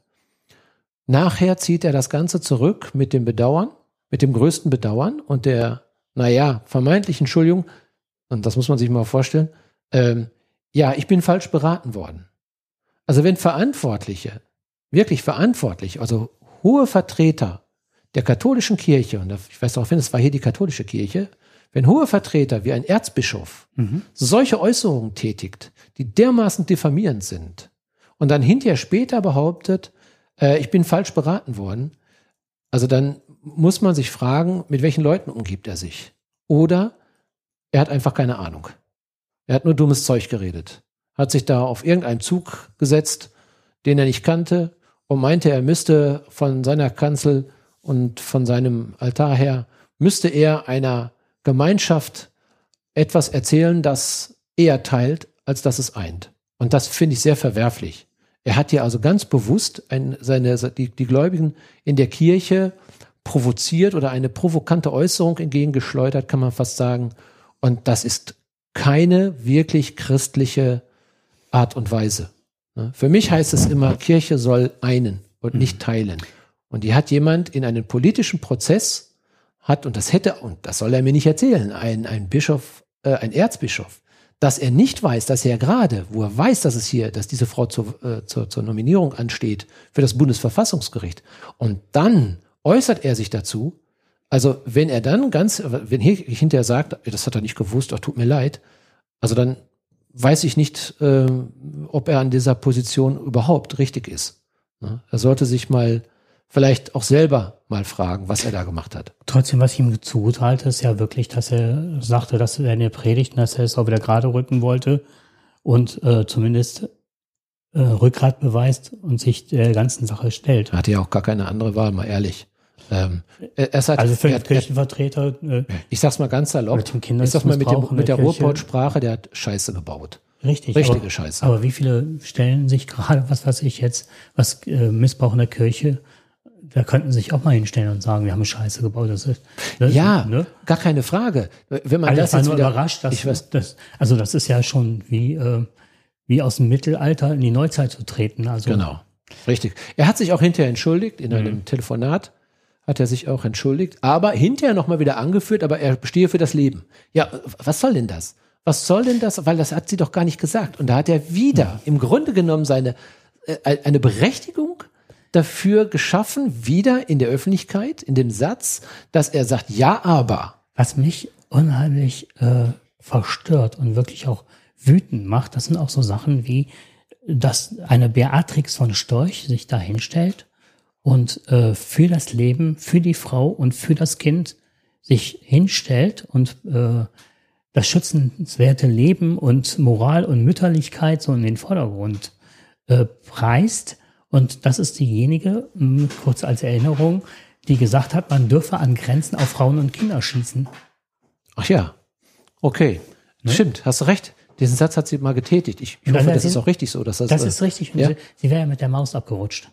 Nachher zieht er das Ganze zurück mit dem Bedauern, mit dem größten Bedauern und der, naja, vermeintlichen Entschuldigung, und das muss man sich mal vorstellen, ähm, ja, ich bin falsch beraten worden. Also wenn Verantwortliche, wirklich verantwortlich, also hohe Vertreter der katholischen Kirche, und ich weiß darauf hin, es war hier die katholische Kirche, wenn hohe Vertreter wie ein Erzbischof Mhm. solche Äußerungen tätigt, die dermaßen diffamierend sind und dann hinterher später behauptet, äh, ich bin falsch beraten worden, also dann muss man sich fragen, mit welchen Leuten umgibt er sich? Oder er hat einfach keine Ahnung. Er hat nur dummes Zeug geredet, hat sich da auf irgendeinen Zug gesetzt, den er nicht kannte und meinte, er müsste von seiner Kanzel und von seinem Altar her, müsste er einer Gemeinschaft etwas erzählen, das eher teilt, als dass es eint. Und das finde ich sehr verwerflich. Er hat hier also ganz bewusst ein, seine, die, die Gläubigen in der Kirche provoziert oder eine provokante Äußerung entgegengeschleudert, kann man fast sagen. Und das ist keine wirklich christliche Art und Weise. Für mich heißt es immer, Kirche soll einen und nicht teilen. Und die hat jemand in einen politischen Prozess, hat, und das hätte, und das soll er mir nicht erzählen, ein, ein Bischof, äh, ein Erzbischof, dass er nicht weiß, dass er gerade, wo er weiß, dass es hier, dass diese Frau zur, äh, zur, zur Nominierung ansteht für das Bundesverfassungsgericht. Und dann äußert er sich dazu. Also wenn er dann ganz, wenn er hinterher sagt, das hat er nicht gewusst, ach, tut mir leid, also dann weiß ich nicht, äh, ob er an dieser Position überhaupt richtig ist. Ne? Er sollte sich mal vielleicht auch selber mal fragen, was er da gemacht hat. Trotzdem, was ich ihm zugutehalte, ist ja wirklich, dass er sagte, dass er in der Predigt, dass er es auch wieder gerade rücken wollte und äh, zumindest äh, Rückgrat beweist und sich der ganzen Sache stellt. Er hatte ja auch gar keine andere Wahl, mal ehrlich. Ähm, er, er hat, also für er, den Kirchenvertreter, äh, ich sag's mal ganz salopp, mit dem ich sag's mal mit, dem, Kindesmissbrauch in mit der, der Kirche. Ruhrpott-Sprache, der hat Scheiße gebaut. richtig, Richtige aber, Scheiße. aber wie viele stellen sich gerade, was weiß ich jetzt, was äh, Missbrauch in der Kirche, da könnten sich auch mal hinstellen und sagen, wir haben Scheiße gebaut. Das ist, das, Ja, ne? gar keine Frage. Wenn man Also das ich war jetzt nur wieder, überrascht, dass ich weiß, das, also das ist ja schon wie, äh, wie aus dem Mittelalter in die Neuzeit zu treten. Also genau, richtig. Er hat sich auch hinterher entschuldigt, in einem mhm. Telefonat hat er sich auch entschuldigt, aber hinterher nochmal wieder angeführt, aber er stehe für das Leben. Ja, was soll denn das? Was soll denn das? Weil das hat sie doch gar nicht gesagt. Und da hat er wieder mhm. im Grunde genommen seine, äh, eine Berechtigung dafür geschaffen, wieder in der Öffentlichkeit, in dem Satz, dass er sagt, ja, aber. Was mich unheimlich äh, verstört und wirklich auch wütend macht, das sind auch so Sachen wie, dass eine Beatrix von Storch sich da hinstellt und äh, für das Leben, für die Frau und für das Kind sich hinstellt und äh, das schützenswerte Leben und Moral und Mütterlichkeit so in den Vordergrund äh, preist. Und das ist diejenige, mh, kurz als Erinnerung, die gesagt hat, man dürfe an Grenzen auf Frauen und Kinder schießen. Ach ja, okay. Ne? Stimmt, hast du recht. Diesen Satz hat sie mal getätigt. Ich, ich hoffe, das ist auch richtig so. Dass das das äh, ist richtig. Und ja? sie, sie wäre ja mit der Maus abgerutscht.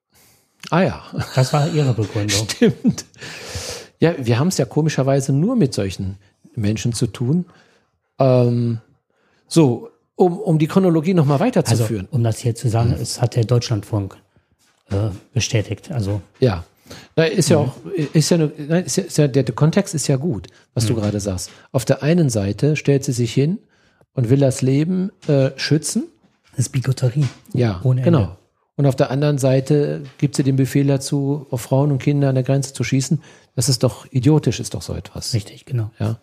Ah ja. Das war ihre Begründung. Stimmt. Ja, wir haben es ja komischerweise nur mit solchen Menschen zu tun. Ähm, so, um, um die Chronologie nochmal weiterzuführen. Also, um das hier zu sagen, mhm. es hat der Deutschlandfunk äh, bestätigt. Also ja, da ist ja mhm. auch, ist ja, nein, ist ja, ist ja der, der Kontext ist ja gut, was mhm. du gerade sagst. Auf der einen Seite stellt sie sich hin und will das Leben äh, schützen. Das ist Bigotterie. Ja, ohne genau. Ende. Und auf der anderen Seite gibt sie den Befehl dazu, auf Frauen und Kinder an der Grenze zu schießen. Das ist doch idiotisch, ist doch so etwas. Richtig, genau. Ja.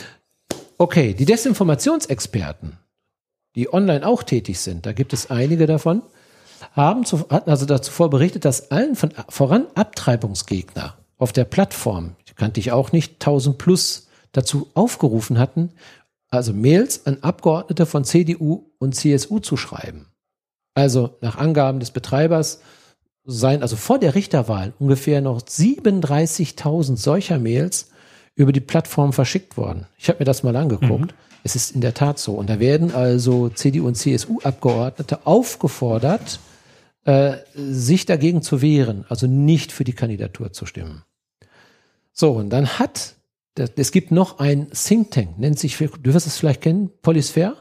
Okay, die Desinformationsexperten, die online auch tätig sind, da gibt es einige davon, haben zu, hatten also zuvor berichtet, dass allen von voran Abtreibungsgegner auf der Plattform, die kannte ich auch nicht, tausend plus, dazu aufgerufen hatten, also Mails an Abgeordnete von C D U und C S U zu schreiben. Also nach Angaben des Betreibers sein, also vor der Richterwahl, ungefähr noch siebenunddreißigtausend solcher Mails über die Plattform verschickt worden. Ich habe mir das mal angeguckt. Mhm. Es ist in der Tat so. Und da werden also C D U und C S U-Abgeordnete aufgefordert, äh, sich dagegen zu wehren, also nicht für die Kandidatur zu stimmen. So, und dann hat, es gibt noch ein Think Tank, nennt sich, du wirst es vielleicht kennen, Polisphäre.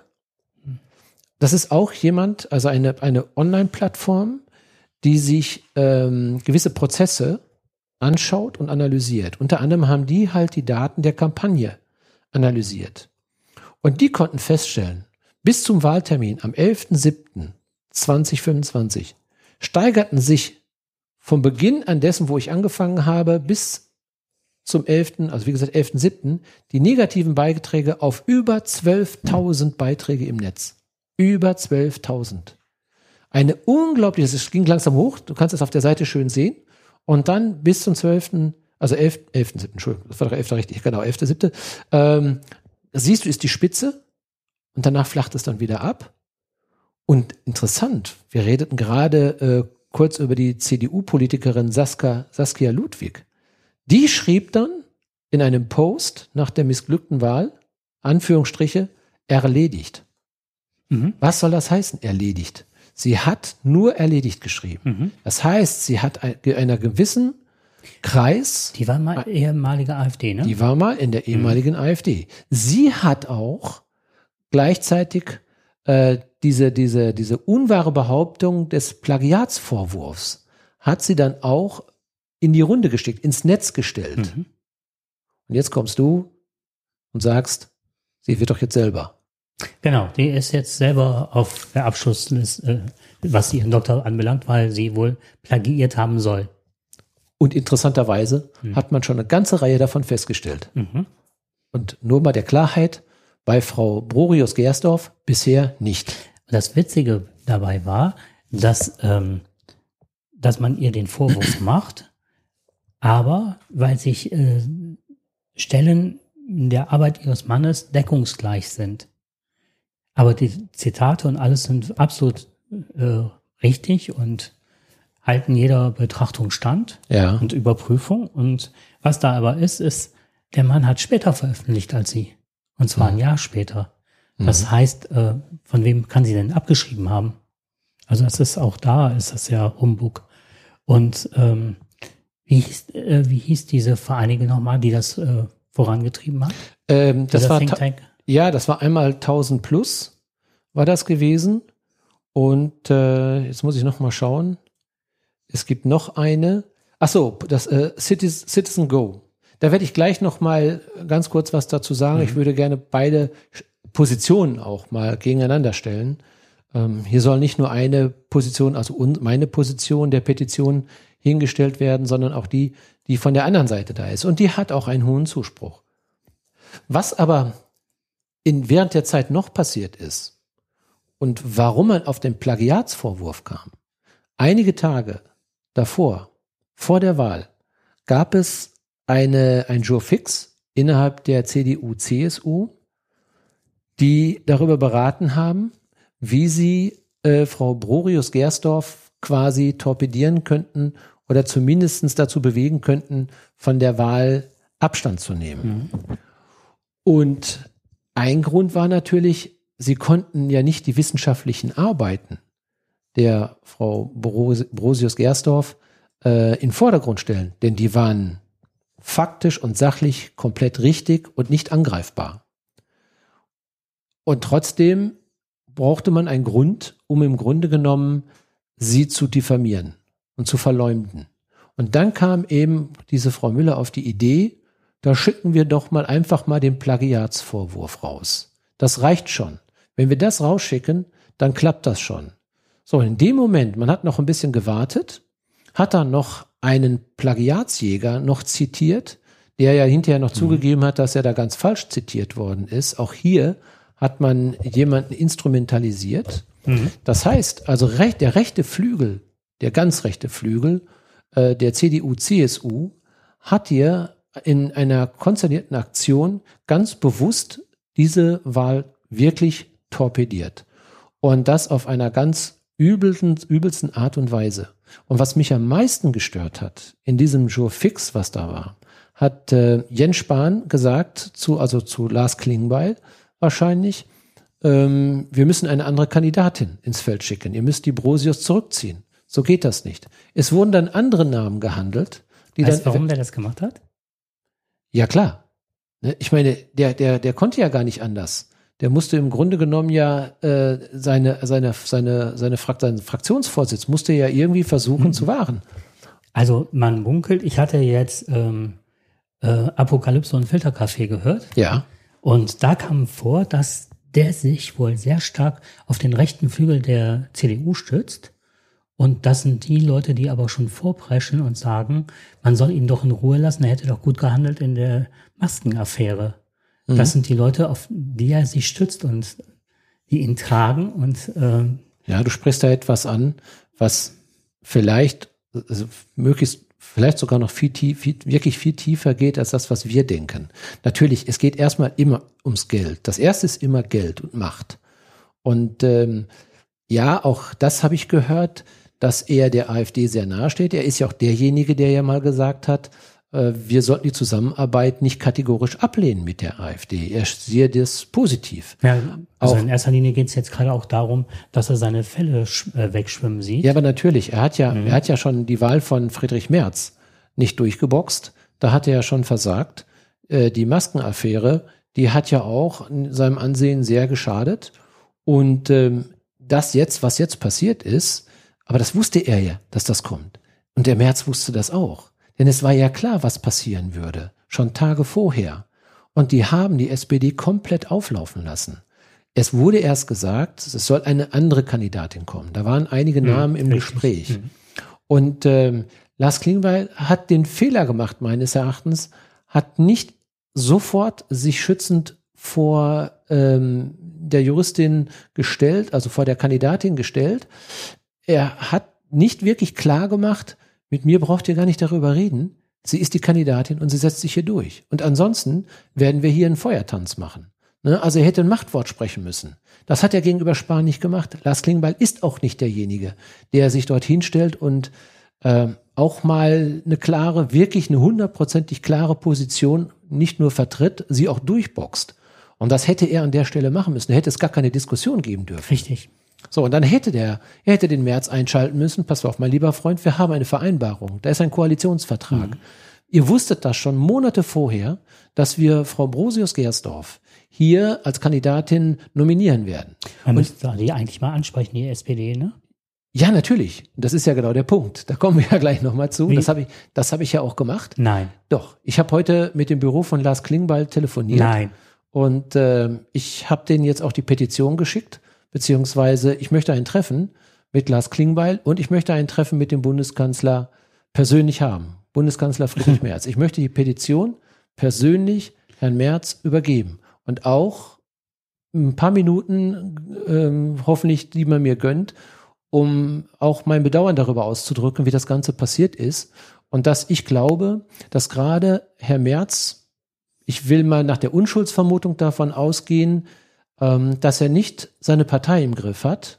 Das ist auch jemand, also eine, eine Online-Plattform, die sich ähm, gewisse Prozesse anschaut und analysiert. Unter anderem haben die halt die Daten der Kampagne analysiert. Und die konnten feststellen, bis zum Wahltermin am elften siebten zweitausendfünfundzwanzig steigerten sich vom Beginn an dessen, wo ich angefangen habe, bis zum elften, also wie gesagt elften siebten die negativen Beiträge auf über zwölftausend Beiträge im Netz. Über zwölftausend. Eine unglaubliche, es ging langsam hoch, du kannst es auf der Seite schön sehen. Und dann bis zum zwölften, also elften siebten Entschuldigung, das war doch elfter richtig, genau, elften siebten Ähm, siehst du, ist die Spitze und danach flacht es dann wieder ab. Und interessant, wir redeten gerade äh, kurz über die C D U-Politikerin Saskia, Saskia Ludwig. Die schrieb dann in einem Post nach der missglückten Wahl, Anführungsstriche, erledigt. Mhm. Was soll das heißen, erledigt? Sie hat nur erledigt geschrieben. Mhm. Das heißt, sie hat ein, einer gewissen Kreis. Die war mal ehemalige AfD, ne? Die war mal in der ehemaligen mhm. AfD. Sie hat auch gleichzeitig äh, diese, diese, diese unwahre Behauptung des Plagiatsvorwurfs hat sie dann auch in die Runde geschickt, ins Netz gestellt. Mhm. Und jetzt kommst du und sagst, sie wird doch jetzt selber. Genau, die ist jetzt selber auf der Abschlussliste, was ihren Doktor anbelangt, weil sie wohl plagiiert haben soll. Und interessanterweise mhm. hat man schon eine ganze Reihe davon festgestellt. Mhm. Und nur mal der Klarheit, bei Frau Brorius-Gersdorf bisher nicht. Das Witzige dabei war, dass, ähm, dass man ihr den Vorwurf macht, aber weil sich äh, Stellen in der Arbeit ihres Mannes deckungsgleich sind. Aber die Zitate und alles sind absolut äh, richtig und halten jeder Betrachtung stand ja. und Überprüfung. Und was da aber ist, ist, der Mann hat später veröffentlicht als sie. Und zwar mhm. ein Jahr später. Das mhm. heißt, äh, von wem kann sie denn abgeschrieben haben? Also es ist auch da, ist das ja Humbug. Und ähm, wie, hieß, äh, wie hieß diese Vereinigung nochmal, die das äh, vorangetrieben hat? Ähm, das war ta- ja, das war einmal tausend plus, war das gewesen. Und äh, jetzt muss ich noch mal schauen. Es gibt noch eine. Ach so, das äh, Citizen, Citizen Go. Da werde ich gleich noch mal ganz kurz was dazu sagen. Mhm. Ich würde gerne beide Positionen auch mal gegeneinander stellen. Ähm, hier soll nicht nur eine Position, also un- meine Position der Petition hingestellt werden, sondern auch die, die von der anderen Seite da ist. Und die hat auch einen hohen Zuspruch. Was aber in, während der Zeit noch passiert ist und warum man auf den Plagiatsvorwurf kam, einige Tage davor, vor der Wahl, gab es eine, ein Jour fix innerhalb der C D U C S U, die darüber beraten haben, wie sie äh, Frau Brorius-Gersdorf quasi torpedieren könnten oder zumindest dazu bewegen könnten, von der Wahl Abstand zu nehmen. Mhm. Und ein Grund war natürlich, sie konnten ja nicht die wissenschaftlichen Arbeiten der Frau Brosius-Gersdorf äh, in den Vordergrund stellen, denn die waren faktisch und sachlich komplett richtig und nicht angreifbar. Und trotzdem brauchte man einen Grund, um im Grunde genommen sie zu diffamieren und zu verleumden. Und dann kam eben diese Frau Müller auf die Idee, da schicken wir doch mal einfach mal den Plagiatsvorwurf raus. Das reicht schon. Wenn wir das rausschicken, dann klappt das schon. So, in dem Moment, man hat noch ein bisschen gewartet, hat dann noch einen Plagiatsjäger noch zitiert, der ja hinterher noch mhm. zugegeben hat, dass er da ganz falsch zitiert worden ist. Auch hier hat man jemanden instrumentalisiert. Mhm. Das heißt, also recht, der rechte Flügel, der ganz rechte Flügel äh, der C D U C S U hat hier in einer konzernierten Aktion ganz bewusst diese Wahl wirklich torpediert. Und das auf einer ganz übelsten, übelsten Art und Weise. Und was mich am meisten gestört hat, in diesem Jour fix, was da war, hat äh, Jens Spahn gesagt, zu, also zu Lars Klingbeil wahrscheinlich, ähm, wir müssen eine andere Kandidatin ins Feld schicken. Ihr müsst die Brosius zurückziehen. So geht das nicht. Es wurden dann andere Namen gehandelt. Die weißt du, dann, warum der das gemacht hat? Ja, klar. Ich meine, der, der, der konnte ja gar nicht anders. Der musste im Grunde genommen ja äh, seine, seine, seine, seine Frakt- seinen Fraktionsvorsitz musste ja irgendwie versuchen mhm. zu wahren. Also man munkelt, ich hatte jetzt ähm, äh, Apokalypse und Filterkaffee gehört. Ja. Und da kam vor, dass der sich wohl sehr stark auf den rechten Flügel der C D U stützt. Und das sind die Leute, die aber schon vorpreschen und sagen, man soll ihn doch in Ruhe lassen, er hätte doch gut gehandelt in der Maskenaffäre. Mhm. Das sind die Leute, auf die er sich stützt und die ihn tragen. Und ähm, ja, du sprichst da etwas an, was vielleicht also möglichst vielleicht sogar noch viel, tief, viel, wirklich viel tiefer geht als das, was wir denken. Natürlich, es geht erstmal immer ums Geld. Das erste ist immer Geld und Macht. Und ähm, ja, auch das habe ich gehört, dass er der AfD sehr nahe steht. Er ist ja auch derjenige, der ja mal gesagt hat, äh, wir sollten die Zusammenarbeit nicht kategorisch ablehnen mit der AfD. Er sieht das positiv. Ja, also auch, in erster Linie geht es jetzt gerade auch darum, dass er seine Fälle sch- äh, wegschwimmen sieht. Ja, aber natürlich, er hat ja, mhm. er hat ja schon die Wahl von Friedrich Merz nicht durchgeboxt. Da hat er ja schon versagt. Äh, die Maskenaffäre, die hat ja auch seinem Ansehen sehr geschadet. Und ähm, das jetzt, was jetzt passiert ist, aber das wusste er ja, dass das kommt. Und der Merz wusste das auch. Denn es war ja klar, was passieren würde. Schon Tage vorher. Und die haben die S P D komplett auflaufen lassen. Es wurde erst gesagt, es soll eine andere Kandidatin kommen. Da waren einige Namen hm, im richtig. Gespräch. Hm. Und ähm, Lars Klingbeil hat den Fehler gemacht, meines Erachtens, hat nicht sofort sich schützend vor ähm, der Juristin gestellt, also vor der Kandidatin gestellt. Er hat nicht wirklich klar gemacht, mit mir braucht ihr gar nicht darüber reden. Sie ist die Kandidatin und sie setzt sich hier durch. Und ansonsten werden wir hier einen Feuertanz machen. Ne? Also er hätte ein Machtwort sprechen müssen. Das hat er gegenüber Spahn nicht gemacht. Lars Klingbeil ist auch nicht derjenige, der sich dorthin stellt und äh, auch mal eine klare, wirklich eine hundertprozentig klare Position nicht nur vertritt, sie auch durchboxt. Und das hätte er an der Stelle machen müssen. Da hätte es gar keine Diskussion geben dürfen. Richtig. So, und dann hätte der, er hätte den Merz einschalten müssen. Pass auf, mein lieber Freund, wir haben eine Vereinbarung. Da ist ein Koalitionsvertrag. Mhm. Ihr wusstet das schon Monate vorher, dass wir Frau Brosius-Gersdorf hier als Kandidatin nominieren werden. Man müsste die eigentlich mal ansprechen, die S P D, ne? Ja, natürlich. Das ist ja genau der Punkt. Da kommen wir ja gleich nochmal zu. Wie? Das habe ich, das habe ich ja auch gemacht. Nein. Doch. Ich habe heute mit dem Büro von Lars Klingbeil telefoniert. Nein. Und äh, ich habe denen jetzt auch die Petition geschickt, beziehungsweise ich möchte ein Treffen mit Lars Klingbeil und ich möchte ein Treffen mit dem Bundeskanzler persönlich haben. Bundeskanzler Friedrich Merz. Ich möchte die Petition persönlich Herrn Merz übergeben und auch ein paar Minuten ähm, hoffentlich, die man mir gönnt, um auch mein Bedauern darüber auszudrücken, wie das Ganze passiert ist und dass ich glaube, dass gerade Herr Merz, ich will mal nach der Unschuldsvermutung davon ausgehen, ähm, dass er nicht seine Partei im Griff hat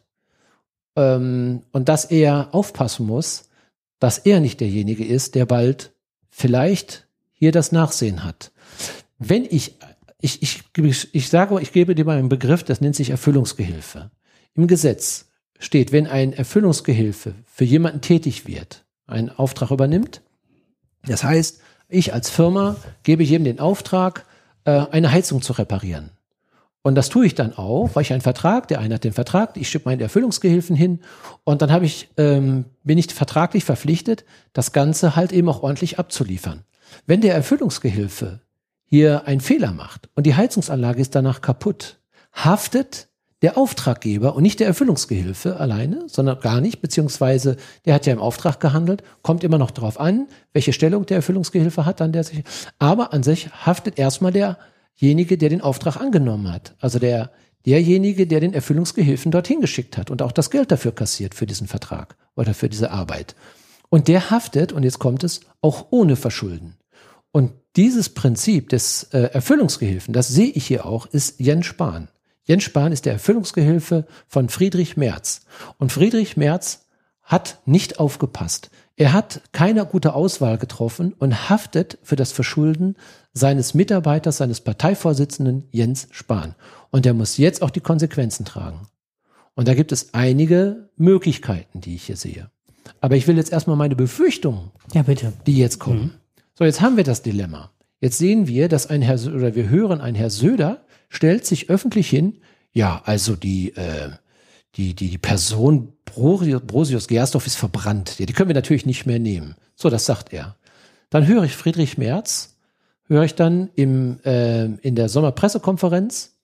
ähm, und dass er aufpassen muss, dass er nicht derjenige ist, der bald vielleicht hier das Nachsehen hat. Wenn ich, ich, ich, ich sage, ich gebe dir mal einen Begriff, das nennt sich Erfüllungsgehilfe. Im Gesetz steht, wenn ein Erfüllungsgehilfe für jemanden tätig wird, einen Auftrag übernimmt, das heißt, ich als Firma gebe jedem den Auftrag, eine Heizung zu reparieren. Und das tue ich dann auch, weil ich einen Vertrag, der eine hat den Vertrag, ich schicke meine Erfüllungsgehilfen hin und dann habe ich, ähm, bin ich vertraglich verpflichtet, das Ganze halt eben auch ordentlich abzuliefern. Wenn der Erfüllungsgehilfe hier einen Fehler macht und die Heizungsanlage ist danach kaputt, haftet der Auftraggeber und nicht der Erfüllungsgehilfe alleine, sondern gar nicht, beziehungsweise der hat ja im Auftrag gehandelt, kommt immer noch darauf an, welche Stellung der Erfüllungsgehilfe hat, an der sich, aber an sich haftet erstmal derjenige, der den Auftrag angenommen hat. Also der, derjenige, der den Erfüllungsgehilfen dorthin geschickt hat und auch das Geld dafür kassiert für diesen Vertrag oder für diese Arbeit. Und der haftet, und jetzt kommt es, auch ohne Verschulden. Und dieses Prinzip des äh, Erfüllungsgehilfen, das sehe ich hier auch, ist Jens Spahn. Jens Spahn ist der Erfüllungsgehilfe von Friedrich Merz. Und Friedrich Merz hat nicht aufgepasst. Er hat keine gute Auswahl getroffen und haftet für das Verschulden seines Mitarbeiters, seines Parteivorsitzenden Jens Spahn. Und er muss jetzt auch die Konsequenzen tragen. Und da gibt es einige Möglichkeiten, die ich hier sehe. Aber ich will jetzt erstmal meine Befürchtungen, ja, bitte, die jetzt kommen. Mhm. So, jetzt haben wir das Dilemma. Jetzt sehen wir, dass ein Herr, oder wir hören, ein Herr Söder stellt sich öffentlich hin, ja, also die, äh, die, die, die Person Brosius Gersdorf ist verbrannt. Ja, die können wir natürlich nicht mehr nehmen. So, das sagt er. Dann höre ich Friedrich Merz, höre ich dann im, äh, in der Sommerpressekonferenz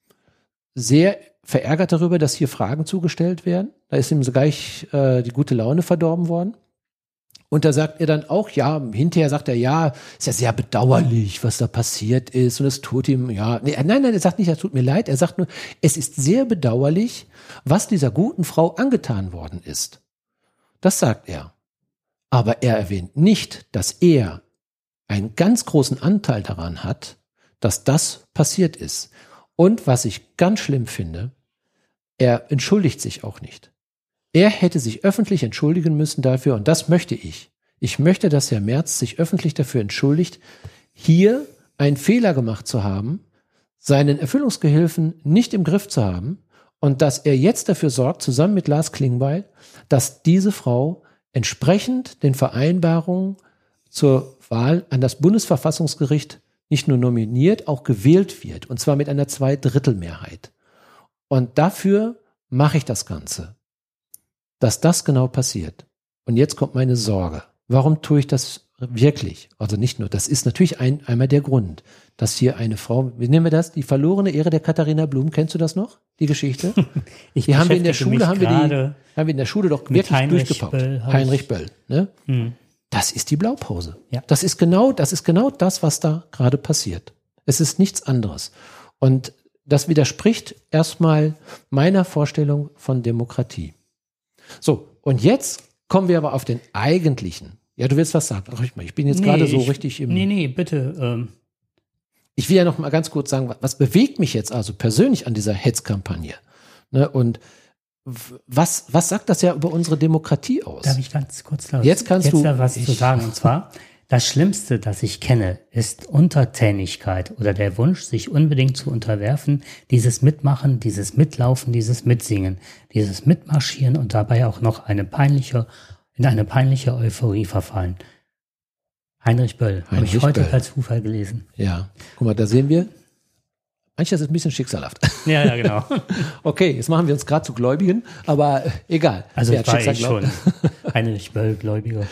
sehr verärgert darüber, dass hier Fragen zugestellt werden. Da ist ihm so gleich äh, die gute Laune verdorben worden. Und da sagt er dann auch, ja, hinterher sagt er, ja, ist ja sehr bedauerlich, was da passiert ist. Und es tut ihm, ja, nee, nein, nein, er sagt nicht, es tut mir leid. Er sagt nur, es ist sehr bedauerlich, was dieser guten Frau angetan worden ist. Das sagt er. Aber er erwähnt nicht, dass er einen ganz großen Anteil daran hat, dass das passiert ist. Und was ich ganz schlimm finde, er entschuldigt sich auch nicht. Er hätte sich öffentlich entschuldigen müssen dafür, und das möchte ich. Ich möchte, dass Herr Merz sich öffentlich dafür entschuldigt, hier einen Fehler gemacht zu haben, seinen Erfüllungsgehilfen nicht im Griff zu haben und dass er jetzt dafür sorgt, zusammen mit Lars Klingbeil, dass diese Frau entsprechend den Vereinbarungen zur Wahl an das Bundesverfassungsgericht nicht nur nominiert, auch gewählt wird, und zwar mit einer Zweidrittelmehrheit. Und dafür mache ich das Ganze, dass das genau passiert. Und jetzt kommt meine Sorge. Warum tue ich das wirklich? Also nicht nur, das ist natürlich ein, einmal der Grund, dass hier eine Frau, wie nennen wir das, die verlorene Ehre der Katharina Blum, kennst du das noch, die Geschichte? Ich die haben wir in der Schule, haben wir die, haben wir in der Schule doch wirklich Heinrich durchgepaukt. Böll, Heinrich Böll, ne? Hm. Das ist die Blaupause. Ja. Das ist genau, das ist genau das, was da gerade passiert. Es ist nichts anderes. Und das widerspricht erstmal meiner Vorstellung von Demokratie. So, und jetzt kommen wir aber auf den eigentlichen. Ja, du willst was sagen? Ich bin jetzt nee, gerade so ich, richtig im... Nee, nee, bitte. Ähm. Ich will ja noch mal ganz kurz sagen, was bewegt mich jetzt also persönlich an dieser Hetzkampagne? Ne, und was, was sagt das ja über unsere Demokratie aus? Darf ich ganz kurz da, jetzt kannst jetzt du, da was ich, zu sagen? Und zwar, das Schlimmste, das ich kenne, ist Untertänigkeit oder der Wunsch, sich unbedingt zu unterwerfen, dieses Mitmachen, dieses Mitlaufen, dieses Mitsingen, dieses Mitmarschieren und dabei auch noch eine peinliche, in eine peinliche Euphorie verfallen. Heinrich Böll, habe ich heute per Zufall gelesen. Ja, guck mal, da sehen wir, manches ist ein bisschen schicksalhaft. Ja, ja, genau. Okay, jetzt machen wir uns gerade zu Gläubigen, aber egal. Also ich war ich schon Heinrich Böll Gläubiger.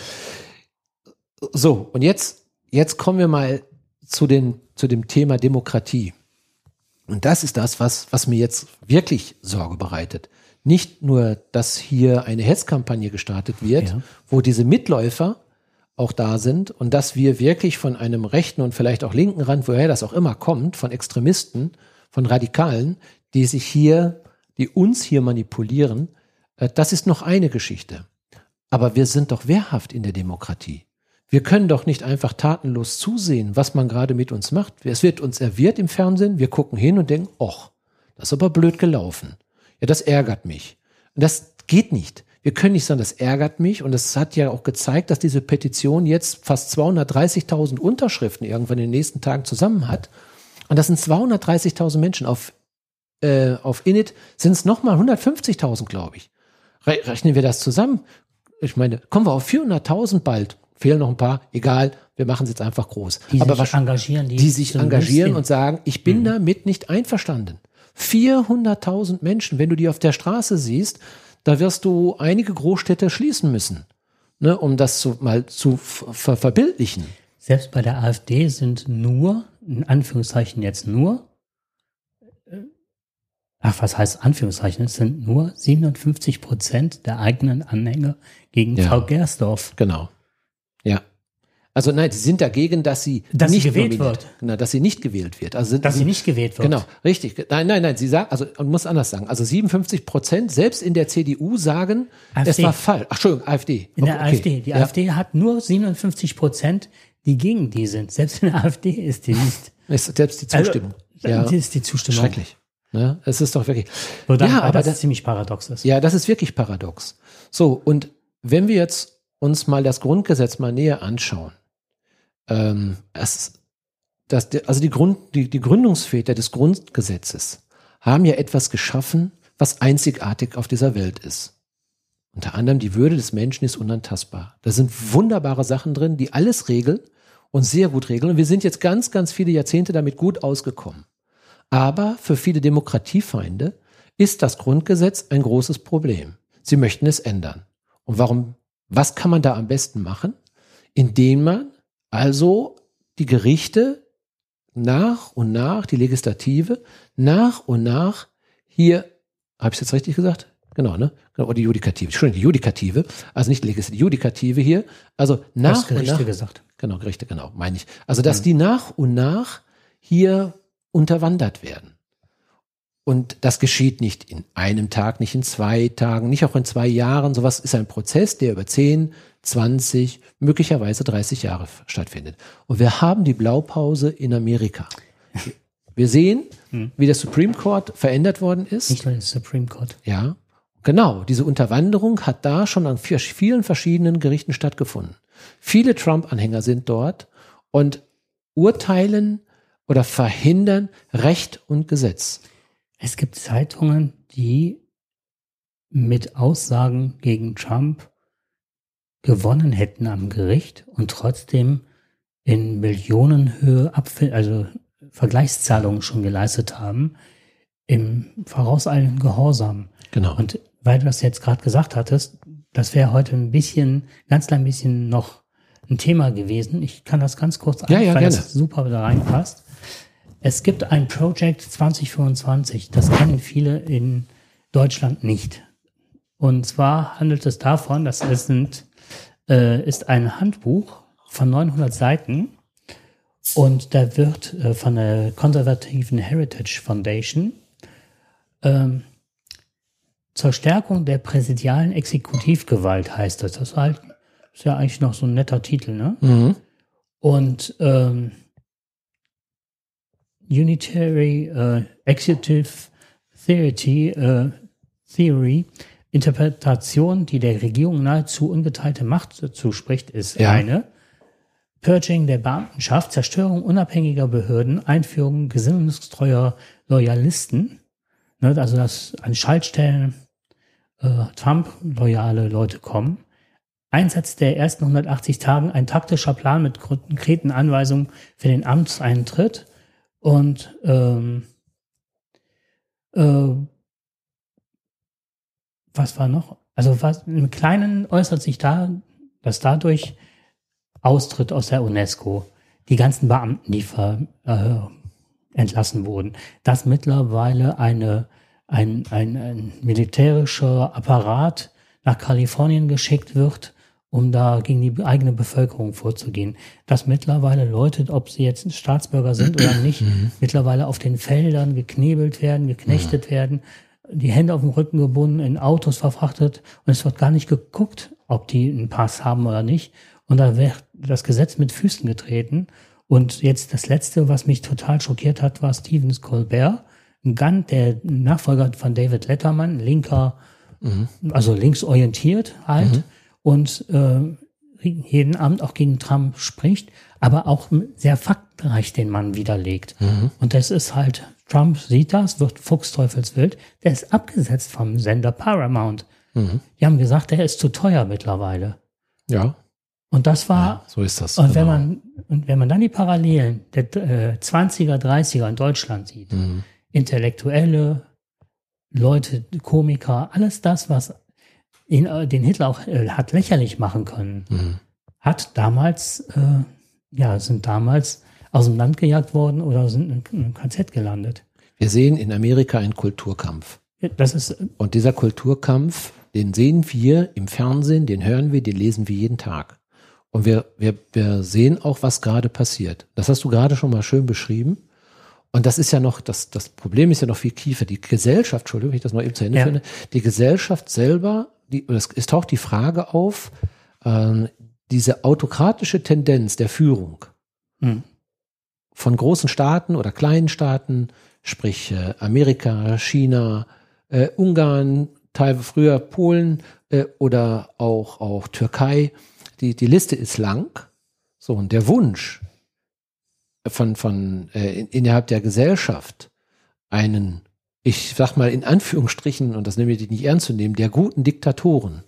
So, und jetzt, jetzt kommen wir mal zu, den, zu dem Thema Demokratie. Und das ist das, was, was mir jetzt wirklich Sorge bereitet. Nicht nur, dass hier eine Hetzkampagne gestartet wird, ja, wo diese Mitläufer auch da sind und dass wir wirklich von einem rechten und vielleicht auch linken Rand, woher das auch immer kommt, von Extremisten, von Radikalen, die sich hier, die uns hier manipulieren, das ist noch eine Geschichte. Aber wir sind doch wehrhaft in der Demokratie. Wir können doch nicht einfach tatenlos zusehen, was man gerade mit uns macht. Es wird uns serviert im Fernsehen, wir gucken hin und denken, och, das ist aber blöd gelaufen. Ja, das ärgert mich. Und das geht nicht. Wir können nicht sagen, das ärgert mich. Und es hat ja auch gezeigt, dass diese Petition jetzt fast zweihundertdreißigtausend Unterschriften irgendwann in den nächsten Tagen zusammen hat. Und das sind zweihundertdreißigtausend Menschen. Auf, äh, auf Init sind es nochmal hundertfünfzigtausend, glaube ich. Re- rechnen wir das zusammen? Ich meine, kommen wir auf vierhunderttausend bald. Fehlen noch ein paar. Egal, wir machen es jetzt einfach groß. Die Aber sich was, engagieren. Die, die sich engagieren und sagen, ich bin mhm. damit nicht einverstanden. vierhunderttausend Menschen, wenn du die auf der Straße siehst, da wirst du einige Großstädte schließen müssen, ne, um das zu, mal zu ver- verbildlichen. Selbst bei der AfD sind nur, in Anführungszeichen jetzt nur, ach, was heißt Anführungszeichen, es sind nur siebenundfünfzig Prozent der eigenen Anhänger gegen Ja. Frau Gersdorf. Genau. Ja. Also nein, sie sind dagegen, dass sie Dass sie nicht gewählt nominiert, wird. Genau, dass sie nicht gewählt wird. Also sind, Dass sie nicht gewählt wird. Genau, richtig. Nein, nein, nein, sie sagen, also man muss anders sagen. Also siebenundfünfzig Prozent selbst in der C D U sagen, AfD. es war falsch. Ach, Entschuldigung, AfD. In der Okay. AfD. Die Ja. AfD hat nur siebenundfünfzig Prozent, die gegen die sind. Selbst in der AfD ist die nicht. Ist selbst die Zustimmung. Also, ja. das ist die Zustimmung. Schrecklich. Ne? Es ist doch wirklich. Wobei ja, aber das, das ziemlich paradox ist. Ja, das ist wirklich paradox. So, und wenn wir jetzt uns mal das Grundgesetz mal näher anschauen, ähm, es, das, also die, Grund, die, die Gründungsväter des Grundgesetzes haben ja etwas geschaffen, was einzigartig auf dieser Welt ist. Unter anderem die Würde des Menschen ist unantastbar. Da sind wunderbare Sachen drin, die alles regeln und sehr gut regeln. Und wir sind jetzt ganz, ganz viele Jahrzehnte damit gut ausgekommen. Aber für viele Demokratiefeinde ist das Grundgesetz ein großes Problem. Sie möchten es ändern. Und warum, was kann man da am besten machen? Indem man also die Gerichte nach und nach, die Legislative, nach und nach hier, habe ich es jetzt richtig gesagt? Genau, ne? Oder die Judikative, Entschuldigung, die Judikative, also nicht die Legislative, die Judikative hier, also nach und nach. gesagt. Genau, Gerichte, genau, meine ich. Also, dass die nach und nach hier unterwandert werden. Und das geschieht nicht in einem Tag, nicht in zwei Tagen, nicht auch in zwei Jahren. Sowas ist ein Prozess, der über zehn, zwanzig, möglicherweise dreißig Jahre stattfindet. Und wir haben die Blaupause in Amerika. Wir sehen, hm. wie der Supreme Court verändert worden ist. Nicht nur der Supreme Court. Ja, genau. Diese Unterwanderung hat da schon an vielen verschiedenen Gerichten stattgefunden. Viele Trump-Anhänger sind dort und urteilen oder verhindern Recht und Gesetz. Es gibt Zeitungen, die mit Aussagen gegen Trump gewonnen hätten am Gericht und trotzdem in Millionenhöhe Abfall, also Vergleichszahlungen schon geleistet haben, im vorauseilenden Gehorsam. Genau. Und weil du das jetzt gerade gesagt hattest, das wäre heute ein bisschen, ganz klein bisschen noch ein Thema gewesen. Ich kann das ganz kurz ja, ja, weil gerne. das super da reinpasst. Es gibt ein Project zwanzig fünfundzwanzig, das kennen viele in Deutschland nicht. Und zwar handelt es davon, dass es sind, äh, ist ein Handbuch von neunhundert Seiten und da wird äh, von der konservativen Heritage Foundation ähm, zur Stärkung der präsidialen Exekutivgewalt heißt das. Das ist, halt, ist ja eigentlich noch so ein netter Titel, ne? Mhm. Und ähm, Unitary uh, Executive Theory, uh, Theory, Interpretation, die der Regierung nahezu ungeteilte Macht zuspricht, ist ja. eine. Purging der Beamtenschaft, Zerstörung unabhängiger Behörden, Einführung gesinnungstreuer Loyalisten, ne, also dass an Schaltstellen äh, Trump-loyale Leute kommen. Einsatz der ersten hundertachtzig Tagen, ein taktischer Plan mit konkreten Anweisungen für den Amtseintritt. Und ähm, äh, was war noch? Also was im Kleinen äußert sich da, dass dadurch Austritt aus der UNESCO, die ganzen Beamten, die ver, äh, entlassen wurden, dass mittlerweile eine, ein, ein, ein militärischer Apparat nach Kalifornien geschickt wird, um da gegen die eigene Bevölkerung vorzugehen. Dass mittlerweile Leute, ob sie jetzt Staatsbürger sind oder nicht, mittlerweile auf den Feldern geknebelt werden, geknechtet ja. werden, die Hände auf dem Rücken gebunden, in Autos verfrachtet und es wird gar nicht geguckt, ob die einen Pass haben oder nicht. Und da wird das Gesetz mit Füßen getreten. Und jetzt das Letzte, was mich total schockiert hat, war Stephen Colbert, ein Gun, der Nachfolger von David Letterman, linker, mhm. also linksorientiert halt, mhm. und äh, jeden Abend auch gegen Trump spricht, aber auch sehr faktenreich den Mann widerlegt. Mhm. Und das ist halt, Trump sieht das, wird fuchsteufelswild, der ist abgesetzt vom Sender Paramount. Mhm. Die haben gesagt, der ist zu teuer mittlerweile. Ja. Und das war, ja, so ist das. Und genau. wenn man, und wenn man dann die Parallelen der äh, zwanziger, dreißiger in Deutschland sieht, mhm. Intellektuelle, Leute, Komiker, alles das, was ihn, äh, den Hitler auch äh, hat lächerlich machen können, mhm. hat damals, äh, ja, sind damals aus dem Land gejagt worden oder sind in einem K Z gelandet. Wir sehen in Amerika einen Kulturkampf. Das ist, und dieser Kulturkampf, den sehen wir im Fernsehen, den hören wir, den lesen wir jeden Tag. Und wir, wir, wir sehen auch, was gerade passiert. Das hast du gerade schon mal schön beschrieben. Und das ist ja noch, das, das Problem ist ja noch viel tiefer. Die Gesellschaft, Entschuldigung, wenn ich das mal eben zu Ende ja. finde, die Gesellschaft selber, die, es, es taucht die Frage auf, äh, diese autokratische Tendenz der Führung hm. von großen Staaten oder kleinen Staaten, sprich äh, Amerika, China, äh, Ungarn, teilweise früher Polen äh, oder auch, auch Türkei. Die, die Liste ist lang. So, und der Wunsch von, von äh, innerhalb der Gesellschaft einen, ich sag mal in Anführungsstrichen, und das nehme ich nicht ernst zu nehmen, der guten Diktatoren.